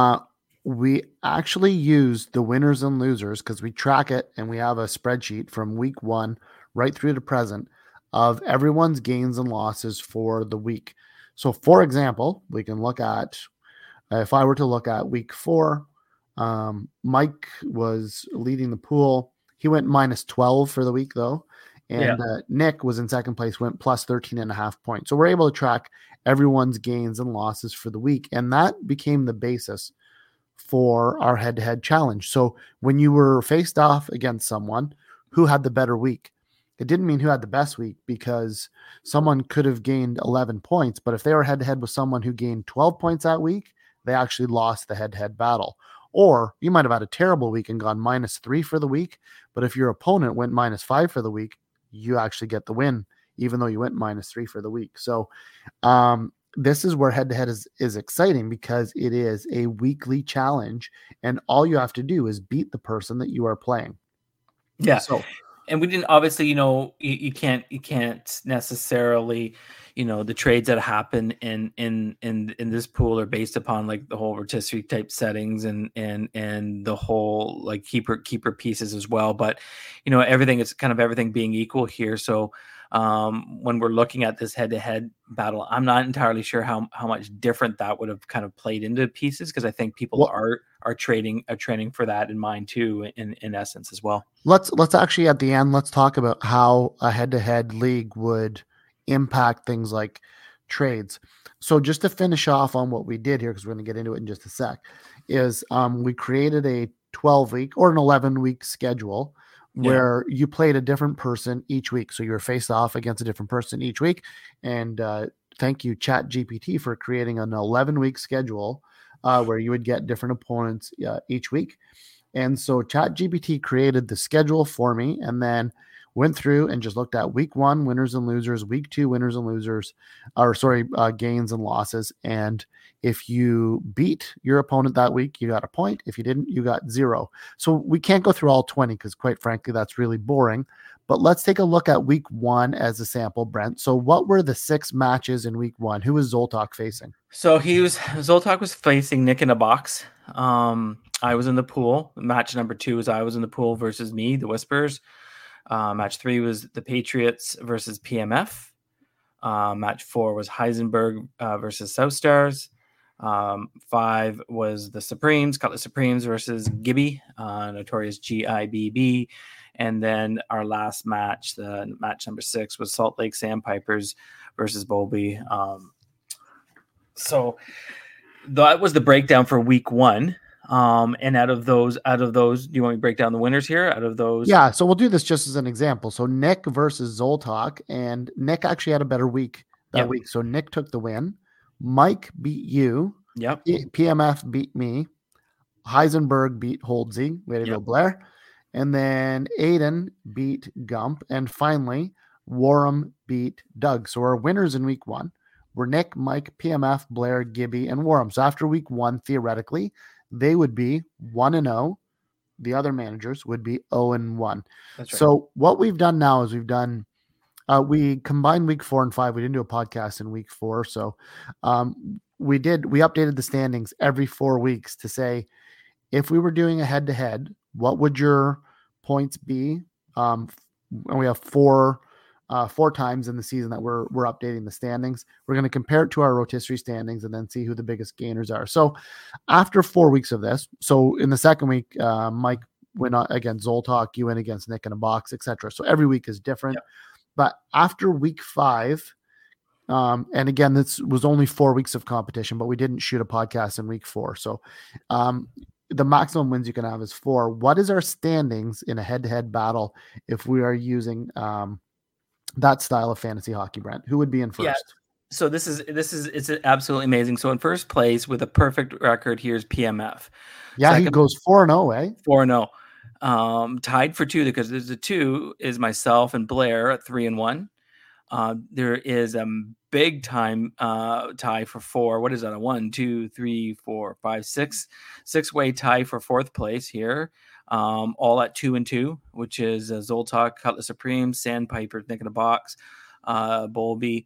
we actually used the winners and losers because we track it, and we have a spreadsheet from week 1 right through to present of everyone's gains and losses for the week. So for example, we can look at, if I were to look at week 4, Mike was leading the pool. He went -12 for the week though. And Nick was in second place, went plus 13.5 points. So we're able to track everyone's gains and losses for the week. And that became the basis for our head-to-head challenge. So when you were faced off against someone who had the better week, it didn't mean who had the best week, because someone could have gained 11 points. But if they were head-to-head with someone who gained 12 points that week, they actually lost the head-to-head battle. Or you might have had a terrible week and gone -3 for the week. But if your opponent went -5 for the week, you actually get the win, even though you went -3 for the week. So this is where head-to-head is exciting, because it is a weekly challenge, and all you have to do is beat the person that you are playing. Yeah. So, and we didn't, obviously, you can't necessarily, the trades that happen in this pool are based upon like the whole rotisserie type settings and the whole like keeper pieces as well. But, everything is kind of everything being equal here. So when we're looking at this head-to-head battle, I'm not entirely sure how much different that would have kind of played into pieces, because I think people are training for that in mind too, in essence as well. Let's actually at the end, let's talk about how a head-to-head league would impact things like trades. So just to finish off on what we did here, because we're going to get into it in just a sec, is we created a 12-week or an 11-week schedule where you played a different person each week. So you were faced off against a different person each week. And thank you, ChatGPT, for creating an 11-week schedule where you would get different opponents each week. And so ChatGPT created the schedule for me and then went through and just looked at week 1 winners and losers, week 2 winners and losers, gains and losses. And if you beat your opponent that week, you got a point. If you didn't, you got 0. So we can't go through all 20 because quite frankly, that's really boring. But let's take a look at week 1 as a sample, Brent. So what were the 6 matches in week 1? Who was Zoltok facing? So Zoltok was facing Nick in a box. I was in the pool. Match number 2 was I was in the pool versus me, the Whispers. Match 3 was the Patriots versus PMF. Match 4 was Heisenberg versus South Stars. 5 was the Supremes, Cutlass Supremes versus Gibby, Notorious GIBB. And then our last match, the match number 6, was Salt Lake Sandpipers versus Bowlby. So that was the breakdown for week 1. And out of those, do you want me to break down the winners here? Out of those, yeah. So we'll do this just as an example. So Nick versus Zoltok, and Nick actually had a better week that week. So Nick took the win. Mike beat you. Yep. PMF beat me. Heisenberg beat Holdsey. Way to go, Blair. And then Aiden beat Gump. And finally, Warham beat Doug. So our winners in week 1 were Nick, Mike, PMF, Blair, Gibby, and Warham. So after week 1, theoretically, they would be 1-0. The other managers would be 0-1. That's right. So what we've done now is we combined week 4 and 5. We didn't do a podcast in week 4. So we updated the standings every 4 weeks to say, if we were doing a head-to-head, what would your points be? And we have four times in the season that we're updating the standings. We're going to compare it to our rotisserie standings and then see who the biggest gainers are. So after 4 weeks of this, so in the second week, Mike went against Zoltok, you went against Nick in a box, etc. So every week is different. Yep. But after week 5, and again, this was only 4 weeks of competition, but we didn't shoot a podcast in week 4. So the maximum wins you can have is 4. What is our standings in a head-to-head battle if we are using that style of fantasy hockey, Brent? Who would be in first? Yeah. So it's absolutely amazing. So in first place with a perfect record, here's PMF. Yeah, second, he goes 4-0, eh? 4-0. Tied for 2 because there's a 2 is myself and Blair at 3-1. There is a big time tie for 4. What is that? A 1, 2, 3, 4, 5, 6 6-way tie for 4th place here. All at 2-2, which is Zoltok, Cutlass Supreme, Sandpiper, Nick in a Box, Bowlby,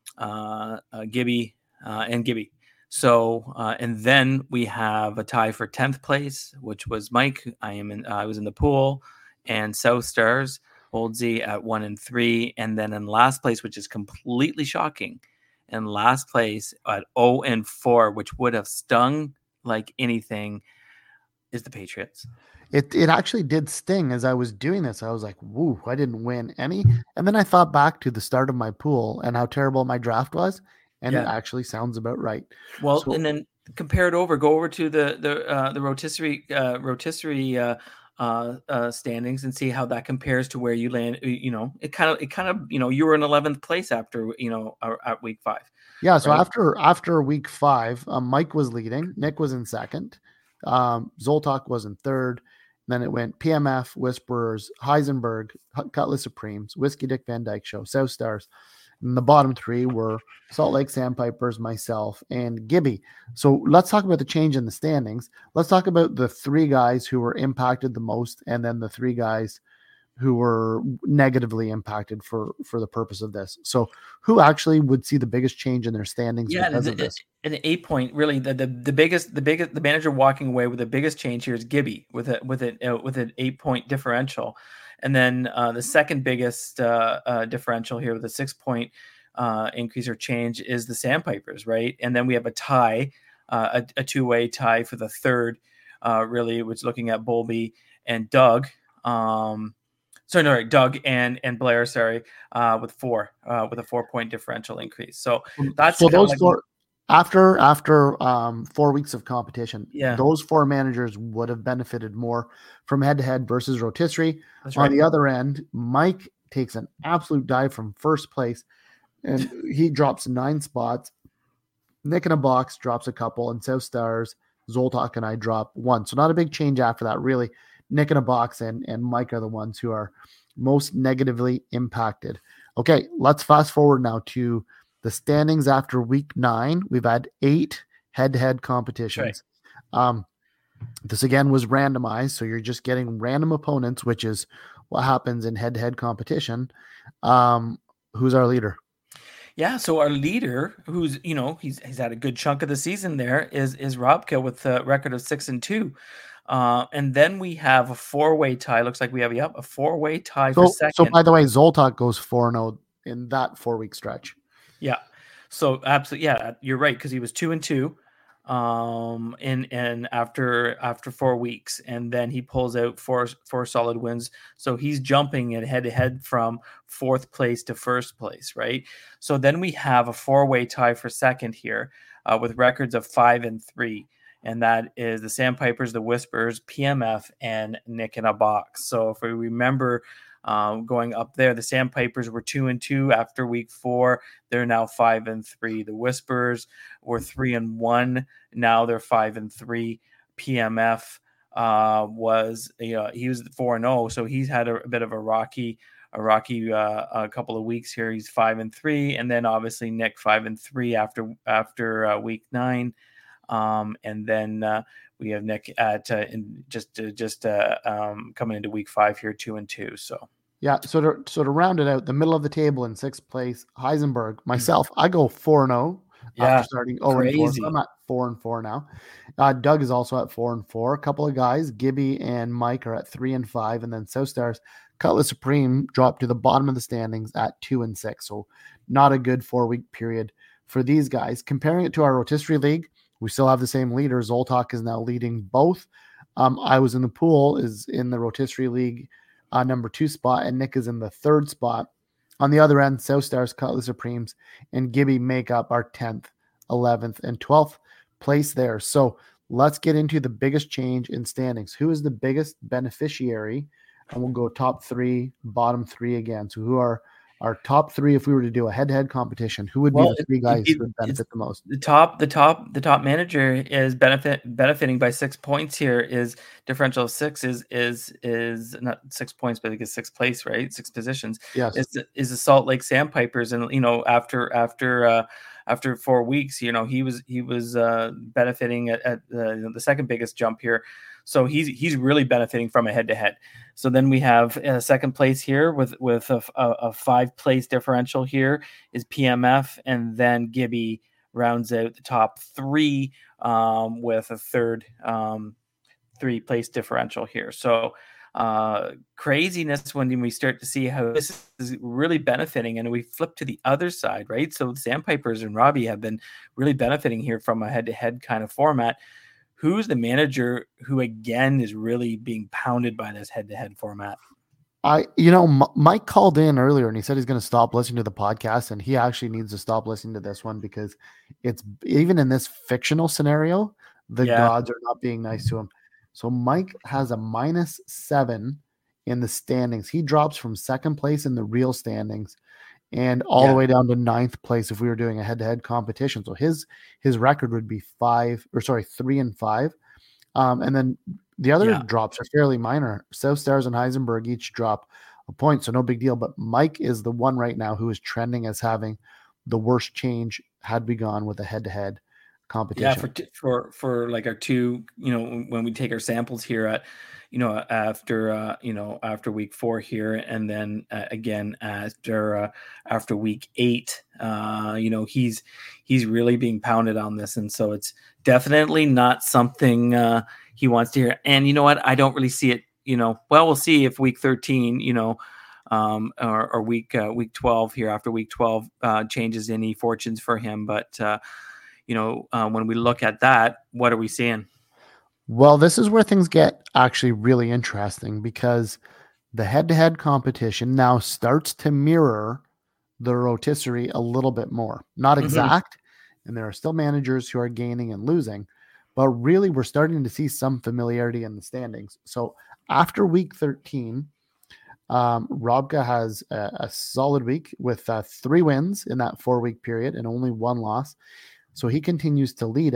Gibby, and Gibby. So, and then we have a tie for 10th place, which was Mike. I was in the pool, and South Stars, Holdsey at 1-3, and then in last place, which is completely shocking, in last place at 0-4, which would have stung like anything, is the Patriots. It actually did sting as I was doing this. I was like, woo, I didn't win any. And then I thought back to the start of my pool and how terrible my draft was. And it actually sounds about right. Well, so, and then compare it over, go over to the rotisserie standings and see how that compares to where you land. You know, it kind of, you know, you were in 11th place after, you know, at week 5. Yeah. So right? after week 5, Mike was leading, Nick was in 2nd. Zoltok was in 3rd. Then it went PMF, Whisperers, Heisenberg, Cutlass Supremes, Whiskey Dick Van Dyke Show, South Stars. And the bottom 3 were Salt Lake Sandpipers, myself, and Gibby. So let's talk about the change in the standings. Let's talk about the 3 guys who were impacted the most, and then the 3 guys who were negatively impacted for the purpose of this. So who actually would see the biggest change in their standings because of this? An 8-point, really, the manager walking away with the biggest change here is Gibby with an 8-point differential. And then the second biggest differential here with a 6-point increase or change is the Sandpipers, right? And then we have a tie, a 2-way tie for the third, really, which is looking at Bowlby and Doug. Doug and Blair, with a 4-point differential increase. So that's those four. After 4 weeks of competition, those 4 managers would have benefited more from head-to-head versus rotisserie. That's right. On the other end, Mike takes an absolute dive from first place, and he drops 9 spots. Nick in a Box drops a couple, and South Stars Zoltak and I drop 1. So not a big change after that, really. Nick in a box and Mike are the ones who are most negatively impacted. Okay, let's fast forward now to the standings after week 9. We've had 8 head-to-head competitions. Right. This again was randomized, so you're just getting random opponents, which is what happens in head-to-head competition. Who's our leader? Yeah, so our leader, who's he's had a good chunk of the season there, is Robka with a record of 6-2. And then we have a 4-way tie. Looks like we have a 4-way tie for second. So by the way, Zoltak goes 4-0 in that 4-week stretch. Yeah. So absolutely, yeah, you're right, because he was 2-2 and after 4 weeks, and then he pulls out four solid wins. So he's jumping it head to head from 4th place to 1st place, right? So then we have a 4-way tie for second here with records of 5-3. And that is the Sandpipers, the Whispers, PMF, and Nick in a Box. So if we remember going up there, the Sandpipers were 2-2 after week 4. They're now 5-3. The Whispers were 3-1. Now they're 5-3. PMF was he was 4-0, so he's had a bit of a rocky a couple of weeks here. He's 5-3, and then obviously Nick 5-3 after week 9. And then we have Nick at coming into week 5 here, 2-2. So yeah, so to round it out, the middle of the table in 6th place, Heisenberg. Myself, I go 4-0 after starting 0-4. So I'm at 4-4 now. Doug is also at 4-4. A couple of guys, Gibby and Mike, are at 3-5, and then South Stars, Cutlass Supreme dropped to the bottom of the standings at 2-6. So not a good 4-week period for these guys. Comparing it to our rotisserie league, we still have the same leader. Zoltak is now leading both. I was in the pool, is in the rotisserie league number 2 spot, and Nick is in the 3rd spot. On the other end, South Stars, Cutlass Supremes, and Gibby make up our 10th, 11th, and 12th place there. So let's get into the biggest change in standings. Who is the biggest beneficiary? And we'll go top 3, bottom 3 again. So who are our top 3 if we were to do a head-to-head competition? Who would be the 3 guys who would benefit the most? The top manager is benefiting by 6 points here. Is differential of 6 is not 6 points, but I think it's 6th place, right? 6 positions. Yes. Is the Salt Lake Sandpipers, and after 4 weeks, he was benefiting at the second biggest jump here. So he's really benefiting from a head-to-head. So then we have 2nd place here with a 5-place differential here is PMF, and then Gibby rounds out the top 3 with a 3rd 3-place differential here. So craziness when we start to see how this is really benefiting, and we flip to the other side, right? So the Sandpipers and Robbie have been really benefiting here from a head-to-head kind of format. Who's the manager who again is really being pounded by this head-to-head format? Mike called in earlier and he said he's going to stop listening to the podcast, and he actually needs to stop listening to this one because it's even in this fictional scenario, the gods are not being nice to him. So Mike has a -7 in the standings. He drops from 2nd place in the real standings and all the way down to 9th place if we were doing a head-to-head competition. So his record would be 3-5. And then the other drops are fairly minor. South Stars and Heisenberg each drop a point, so no big deal. But Mike is the one right now who is trending as having the worst change had we gone with a head-to-head competition. Yeah, for like our 2, when we take our samples here at, after week 4 here, and then again after week 8, he's really being pounded on this, and so it's definitely not something he wants to hear. And you know what? I don't really see it. We'll see if week 13, or week 12 here after week 12 changes any fortunes for him, but. When we look at that, what are we seeing? Well, this is where things get actually really interesting because the head-to-head competition now starts to mirror the rotisserie a little bit more. Not exact, and there are still managers who are gaining and losing, but really we're starting to see some familiarity in the standings. So after week 13, Robka has a solid week with 3 wins in that 4-week period and only 1 loss. So he continues to lead it.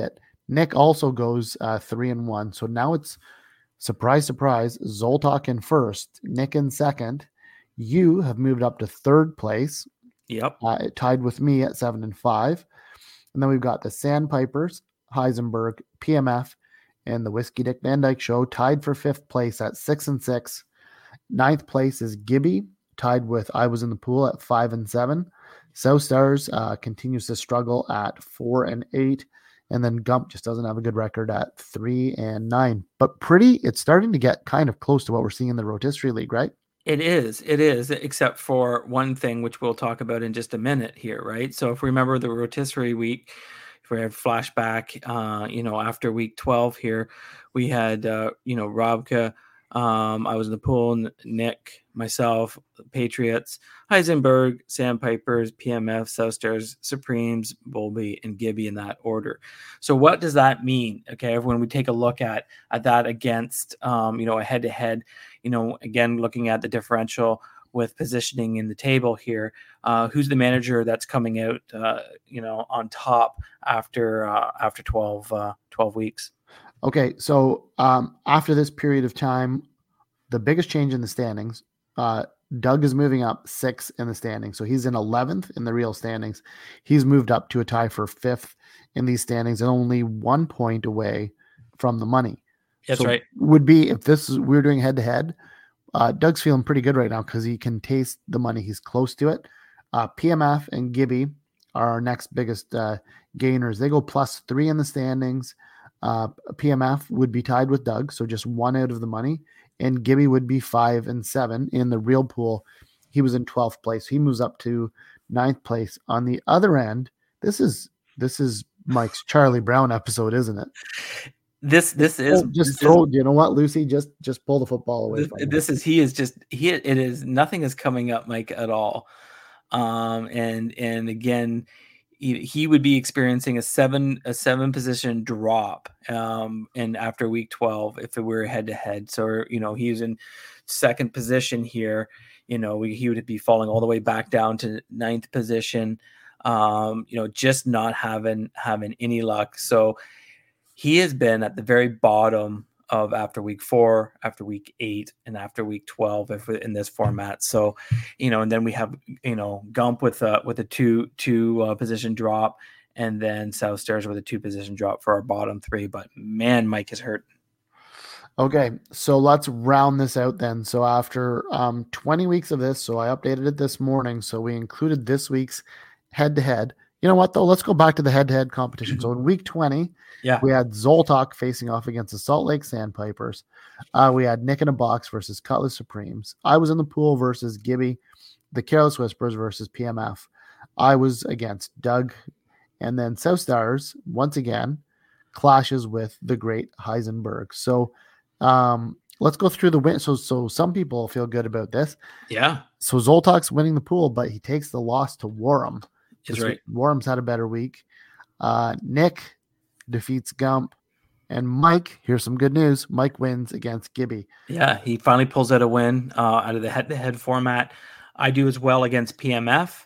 Nick also goes 3-1. So now it's surprise, surprise. Zoltok in first, Nick in second. You have moved up to third place, Yep. tied with me at 7-5. And then we've got the Sandpipers, Heisenberg, PMF, and the Whiskey Dick Van Dyke Show tied for fifth place at 6-6. Ninth place is Gibby, tied with I Was in the Pool at 5-7. South Stars continues to struggle at 4-8. And then Gump just doesn't have a good record at 3-9. But it's starting to get kind of close to what we're seeing in the Rotisserie League, right? It is, except for one thing, which we'll talk about in just a minute here, right? So if we remember the Rotisserie week, if we have flashback, after week 12 here, we had, Robka, I Was in the Pool, Nick, myself, Patriots, Heisenberg, Sandpipers, PMF, South Stars, Supremes, Bowlby, and Gibby in that order. So what does that mean? Okay, when we take a look at that against, a head-to-head, again, looking at the differential with positioning in the table here, who's the manager that's coming out, on top after 12 weeks? Okay, so after this period of time, the biggest change in the standings, Doug is moving up 6 in the standings. So he's in 11th in the real standings. He's moved up to a tie for 5th in these standings and only 1 point away from the money. That's right. Would be, if we're doing head-to-head, Doug's feeling pretty good right now because he can taste the money. He's close to it. PMF and Gibby are our next biggest gainers. They go +3 in the standings. PMF would be tied with Doug, so just 1 out of the money, and Gibby would be 5-7 in the real pool. He was in 12th place. He moves up to 9th place. On the other end, this is Mike's Charlie Brown episode, isn't it? This is just throw. You know what, Lucy? Just pull the football away. It is nothing is coming up, Mike, at all. And again, he would be experiencing a seven position drop and after week 12 if it were head to head. So he's in second position here. He would be falling all the way back down to 9th position. Just not having any luck. So he has been at the very bottom of after week 4, after week 8, and after week 12 in this format. So, and then we have, Gump with a two position drop, and then South Stars with a 2 position drop for our bottom 3. But man, Mike is hurt. Okay, so let's round this out then. So after 20 weeks of this, so I updated it this morning. So we included this week's head-to-head. You know what, though? Let's go back to the head-to-head competition. So in week 20, we had Zoltok facing off against the Salt Lake Sandpipers. We had Nick in a Box versus Cutlass Supremes. I Was in the Pool versus Gibby. The Careless Whispers versus PMF. I was against Doug. And then South Stars, once again, clashes with the great Heisenberg. So let's go through the win. So some people feel good about this. Yeah. So Zoltok's winning the pool, but he takes the loss to Warham. That's right. Warham's had a better week. Nick defeats Gump. And Mike, here's some good news. Mike wins against Gibby. Yeah, he finally pulls out a win out of the head-to-head format. I do as well against PMF.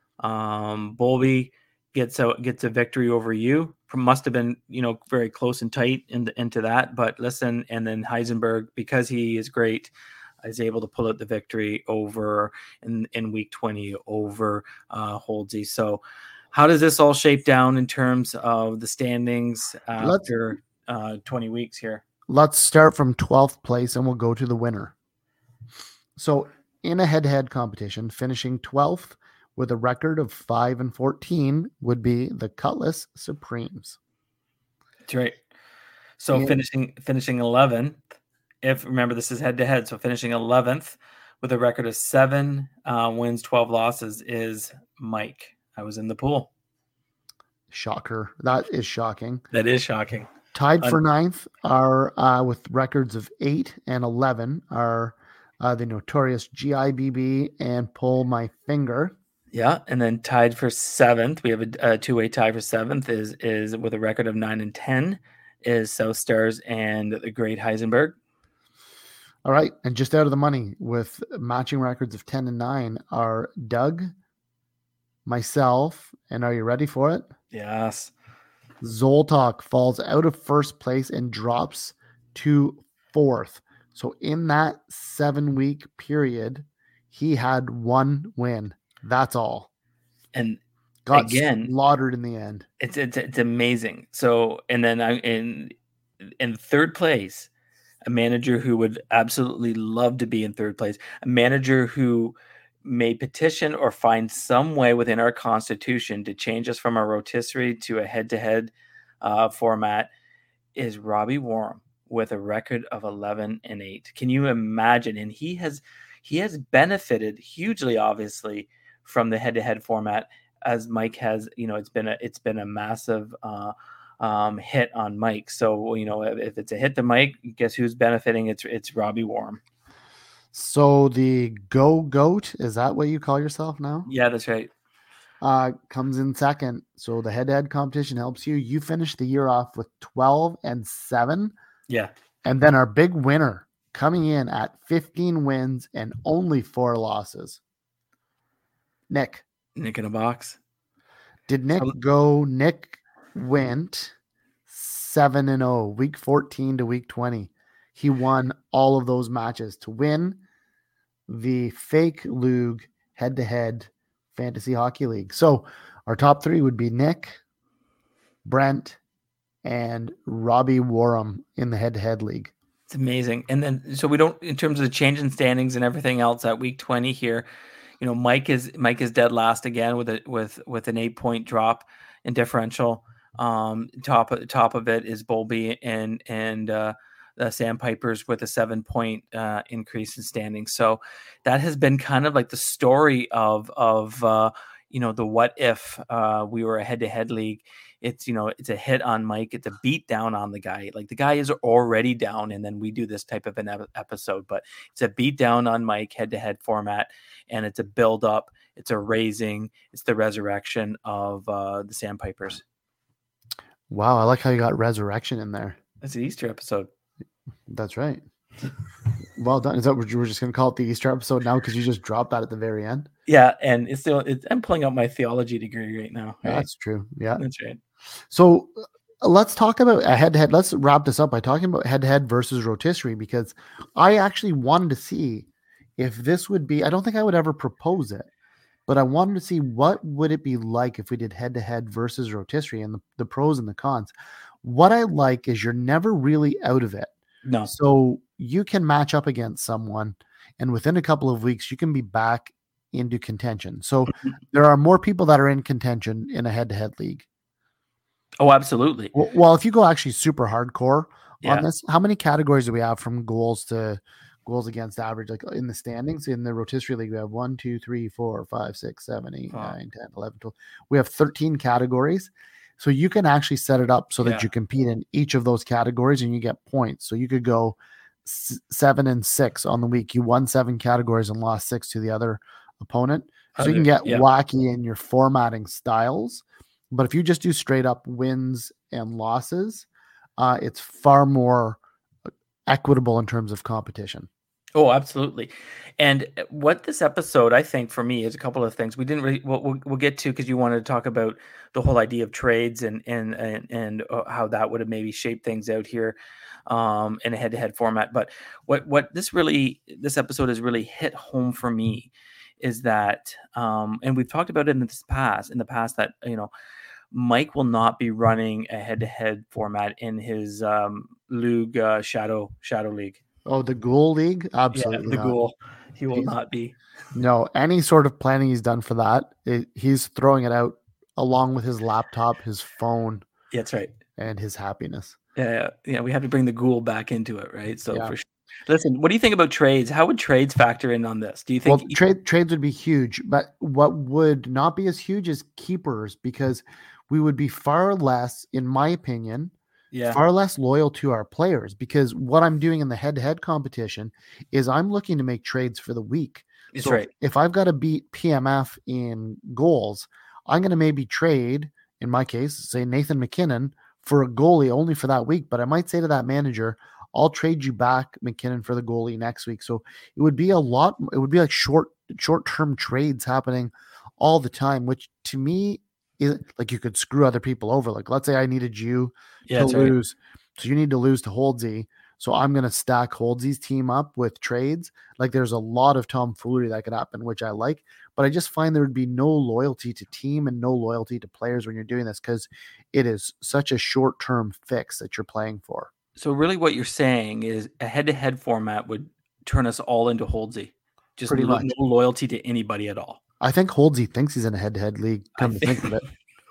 Bowlby gets a victory over you. Must have been, very close and tight into that. But listen, and then Heisenberg, because he is great, is able to pull out the victory over in week 20 over Holdsey. So how does this all shape down in terms of the standings after 20 weeks here? Let's start from 12th place and we'll go to the winner. So in a head-to-head competition, finishing 12th with a record of 5-14 would be the Cutlass Supremes. That's right. So finishing 11th. Remember, this is head-to-head, so finishing 11th with a record of 7 wins, 12 losses is Mike. I Was in the Pool. Shocker. That is shocking. That is shocking. Tied for 9th are with records of 8 and 11 are the notorious GIBB and Pull My Finger. Yeah, and then tied for 7th, we have a two-way tie for 7th is with a record of 9 and 10 is South Stars and the Great Heisenberg. All right, and just out of the money with matching records of 10 and 9 are Doug, myself, and are you ready for it? Yes. Zoltok falls out of first place and drops to fourth. So in that 7-week period, he had 1 win. That's all. And Got again, slaughtered in the end. it's amazing. So, and then in third place, a manager who would absolutely love to be in third place, a manager who may petition or find some way within our constitution to change us from a rotisserie to a head-to-head format, is Robbie Warham with a record of 11-8. Can you imagine? And he has benefited hugely, obviously, from the head-to-head format, as Mike has. It's been a massive hit on Mike. So if it's a hit to Mike, guess who's benefiting? It's Robbie Warham. So the GOAT, is that what you call yourself now? Yeah, that's right. Comes in second. So the head-to-head competition helps you. You finish the year off with 12-7. Yeah. And then our big winner coming in at 15 wins and only 4 losses. Nick in a box. Did Nick go? Nick went 7-0, week 14 to week 20. He won all of those matches to win the fake Lug head-to-head fantasy hockey league. So our top 3 would be Nick, Brent, and Robbie Warham in the head-to-head league. It's amazing. And then, so we don't, in terms of the change in standings and everything else at week 20 here, Mike is dead last again with an 8-point drop in differential. Top of it is Bowlby and the Sandpipers with a 7-point increase in standing. So that has been kind of like the story of the what if we were a head-to-head league. It's a hit on Mike. It's a beat down on the guy. Like, the guy is already down, and then we do this type of an episode. But it's a beat down on Mike, head-to-head format, and it's a build up. It's a raising. It's the resurrection of the Sandpipers. Wow, I like how you got resurrection in there. That's an Easter episode. That's right. Well done. Is that what you were just going to call it, the Easter episode now, because you just dropped that at the very end? Yeah, and I'm pulling out my theology degree right now. Right? That's true. Yeah, that's right. So let's talk about a head-to-head. Let's wrap this up by talking about head-to-head versus rotisserie, because I actually wanted to see if this would be. I don't think I would ever propose it, but I wanted to see what would it be like if we did head-to-head versus rotisserie, and the pros and the cons. What I like is you're never really out of it. No. So you can match up against someone, and within a couple of weeks, you can be back into contention. So there are more people that are in contention in a head-to-head league. Oh, absolutely. Well, if you go actually super hardcore on this, how many categories do we have from goals to goals against average? Like in the standings in the rotisserie league, we have 1, 2, 3, 4, 5, 6, 7, 8, 9, 10, 11, 12. We have 13 categories. So you can actually set it up so that you compete in each of those categories and you get points. So you could go 7-6 on the week. You won 7 categories and lost 6 to the other opponent. So you can get wacky in your formatting styles. But if you just do straight up wins and losses, it's far more equitable in terms of competition. Oh, absolutely. And what this episode, I think, for me, is a couple of things. We didn't really, we'll get to, because you wanted to talk about the whole idea of trades and how that would have maybe shaped things out here in a head-to-head format. But what this episode has really hit home for me is that, and we've talked about it in the past that, Mike will not be running a head-to-head format in his Lug Shadow League. Oh, the Ghoul League? Absolutely. Yeah, the Ghoul. He will not be. No, any sort of planning he's done for that, he's throwing it out along with his laptop, his phone. Yeah, that's right. And his happiness. Yeah. We have to bring the Ghoul back into it, right? So for sure. Listen, what do you think about trades? How would trades factor in on this? Do you think trades would be huge, but what would not be as huge as keepers, because we would be far less, in my opinion, far less loyal to our players, because what I'm doing in the head-to-head competition is I'm looking to make trades for the week. That's right. If I've got to beat PMF in goals, I'm going to maybe trade, in my case, say Nathan McKinnon for a goalie only for that week. But I might say to that manager, I'll trade you back McKinnon for the goalie next week. So it would be like short-term trades happening all the time, which to me like you could screw other people over. Like let's say I needed you Yeah, to that's right. lose, so you need to lose to Holdsy. So I'm going to stack Holdsy's team up with trades. Like there's a lot of tomfoolery that could happen, which I like, but I just find there would be no loyalty to team and no loyalty to players when you're doing this because it is such a short-term fix that you're playing for. So really what you're saying is a head-to-head format would turn us all into Holdsy. Just Pretty much. no loyalty to anybody at all. I think Holdsy thinks he's in a head-to-head league. Come to think of it.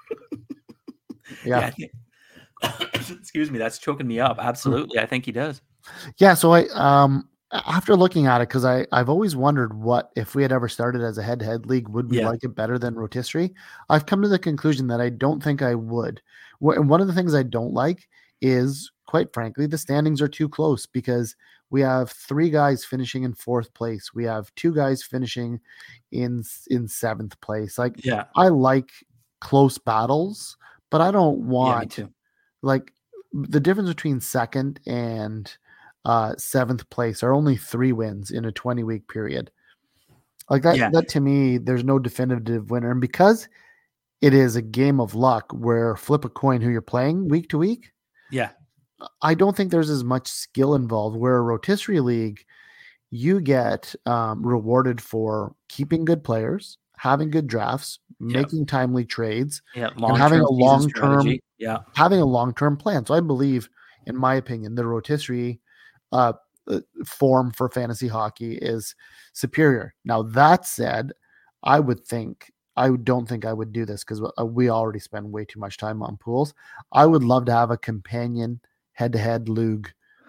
Yeah. Excuse me, that's choking me up. Absolutely, I think he does. Yeah, so I after looking at it, because I've always wondered what if we had ever started as a head-to-head league, would we like it better than rotisserie? I've come to the conclusion that I don't think I would. One of the things I don't like is, quite frankly, the standings are too close because we have 3 guys finishing in 4th place. We have 2 guys finishing in 7th place. Like, I like close battles, but I don't want like the difference between 2nd and 7th place are only 3 wins in a 20-week period. Like that, that to me, there's no definitive winner. And because it is a game of luck where flip a coin who you're playing week to week. Yeah. I don't think there's as much skill involved. Where a rotisserie league, you get rewarded for keeping good players, having good drafts, making timely trades, and having a long-term plan. So I believe, in my opinion, the rotisserie form for fantasy hockey is superior. Now that said, I don't think I would do this because we already spend way too much time on pools. I would love to have a companion head-to-head league,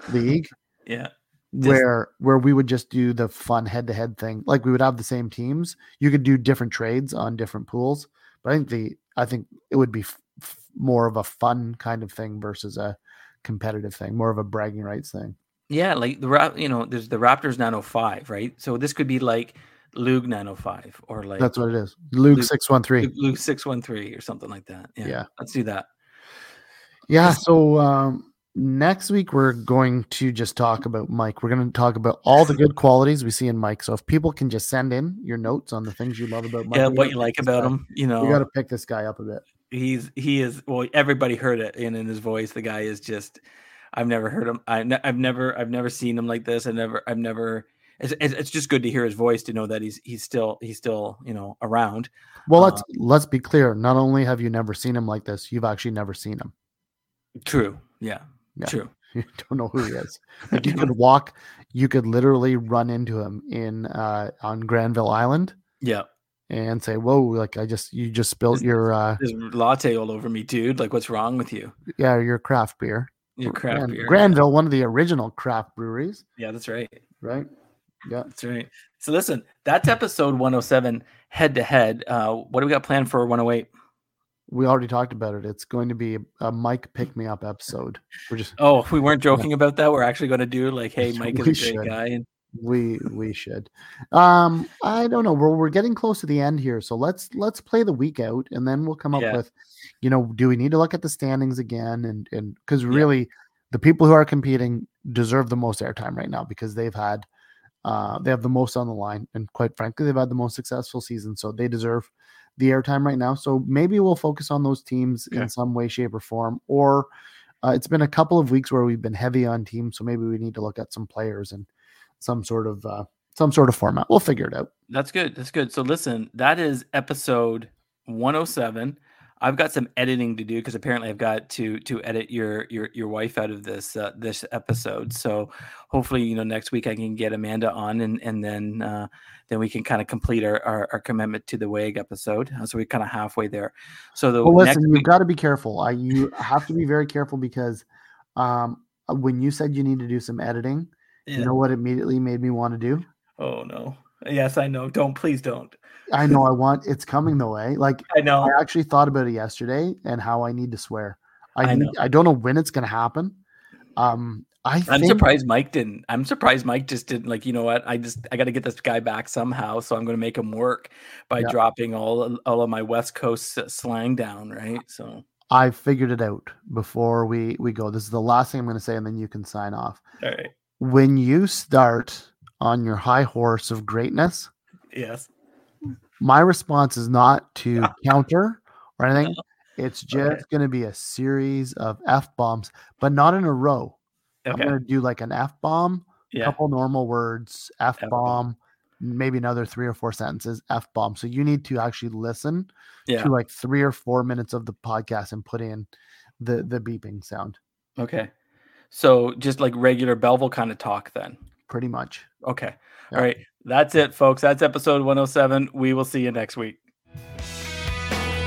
where we would just do the fun head-to-head thing. Like we would have the same teams. You could do different trades on different pools, but I think it would be more of a fun kind of thing versus a competitive thing, more of a bragging rights thing. Yeah, like there's the Raptors 905, right? So this could be like Lug 905 or like that's what it is. Lug 613. Lug 613 or something like that. Yeah. Let's do that. Yeah. So next week we're going to just talk about Mike. We're going to talk about all the good qualities we see in Mike. So if people can just send in your notes on the things you love about Mike. Yeah, what you like about him. We got to pick this guy up a bit. He is well, everybody heard it in his voice. The guy is just, I've never heard him. I've never seen him like this. It's just good to hear his voice, to know that he's still around. Well, let's be clear. Not only have you never seen him like this, you've actually never seen him. True. Yeah. True. You don't know who he is. Like you could literally run into him on Granville Island. Yeah. And say, whoa, like you just spilled your there's latte all over me, dude. Like, what's wrong with you? Yeah, your craft beer. Your craft beer. Granville, one of the original craft breweries. Yeah, that's right. Right. Yeah, that's right. So listen, that's episode 107 head to head. What do we got planned for 108? We already talked about it. It's going to be a Mike pick me up episode. We weren't joking about that. We're actually going to do like, hey, Mike is a great guy. And we should. I don't know. We're getting close to the end here, so let's play the week out, and then we'll come up with, do we need to look at the standings again? And because really, the people who are competing deserve the most airtime right now because they have the most on the line, and quite frankly, they've had the most successful season, so they deserve the airtime right now. So maybe we'll focus on those teams in some way, shape, or form. Or it's been a couple of weeks where we've been heavy on teams, so maybe we need to look at some players and some sort of format. We'll figure it out. That's good. So listen, that is episode 107. I've got some editing to do because apparently I've got to edit your wife out of this episode. So hopefully, next week I can get Amanda on and then we can kind of complete our commitment to the WAG episode. So we're kind of halfway there. So you've got to be careful. You have to be very careful because when you said you need to do some editing, you know what immediately made me want to do? Oh no. Yes, I know. Please don't. I know it's coming though, eh? Like I know. I actually thought about it yesterday and how I need to swear. I don't know when it's gonna happen. I'm surprised Mike didn't. I'm surprised Mike just didn't. Like, you know what? I got to get this guy back somehow. So I'm going to make him work by dropping all of my West Coast slang down. Right. So I figured it out before we go. This is the last thing I'm going to say, and then you can sign off. All right. When you start on your high horse of greatness, yes, my response is not to counter or anything. It's just going to be a series of F-bombs, but not in a row. I'm Okay. going to do like an F-bomb, a Yeah. couple normal words, F-bomb, maybe another 3 or 4 sentences, F-bomb. So you need to actually listen to like 3 or 4 minutes of the podcast and put in the beeping sound. Okay. So just like regular Belleville kind of talk then. Pretty much. Okay. Yeah. All right. That's it, folks. That's episode 107. We will see you next week.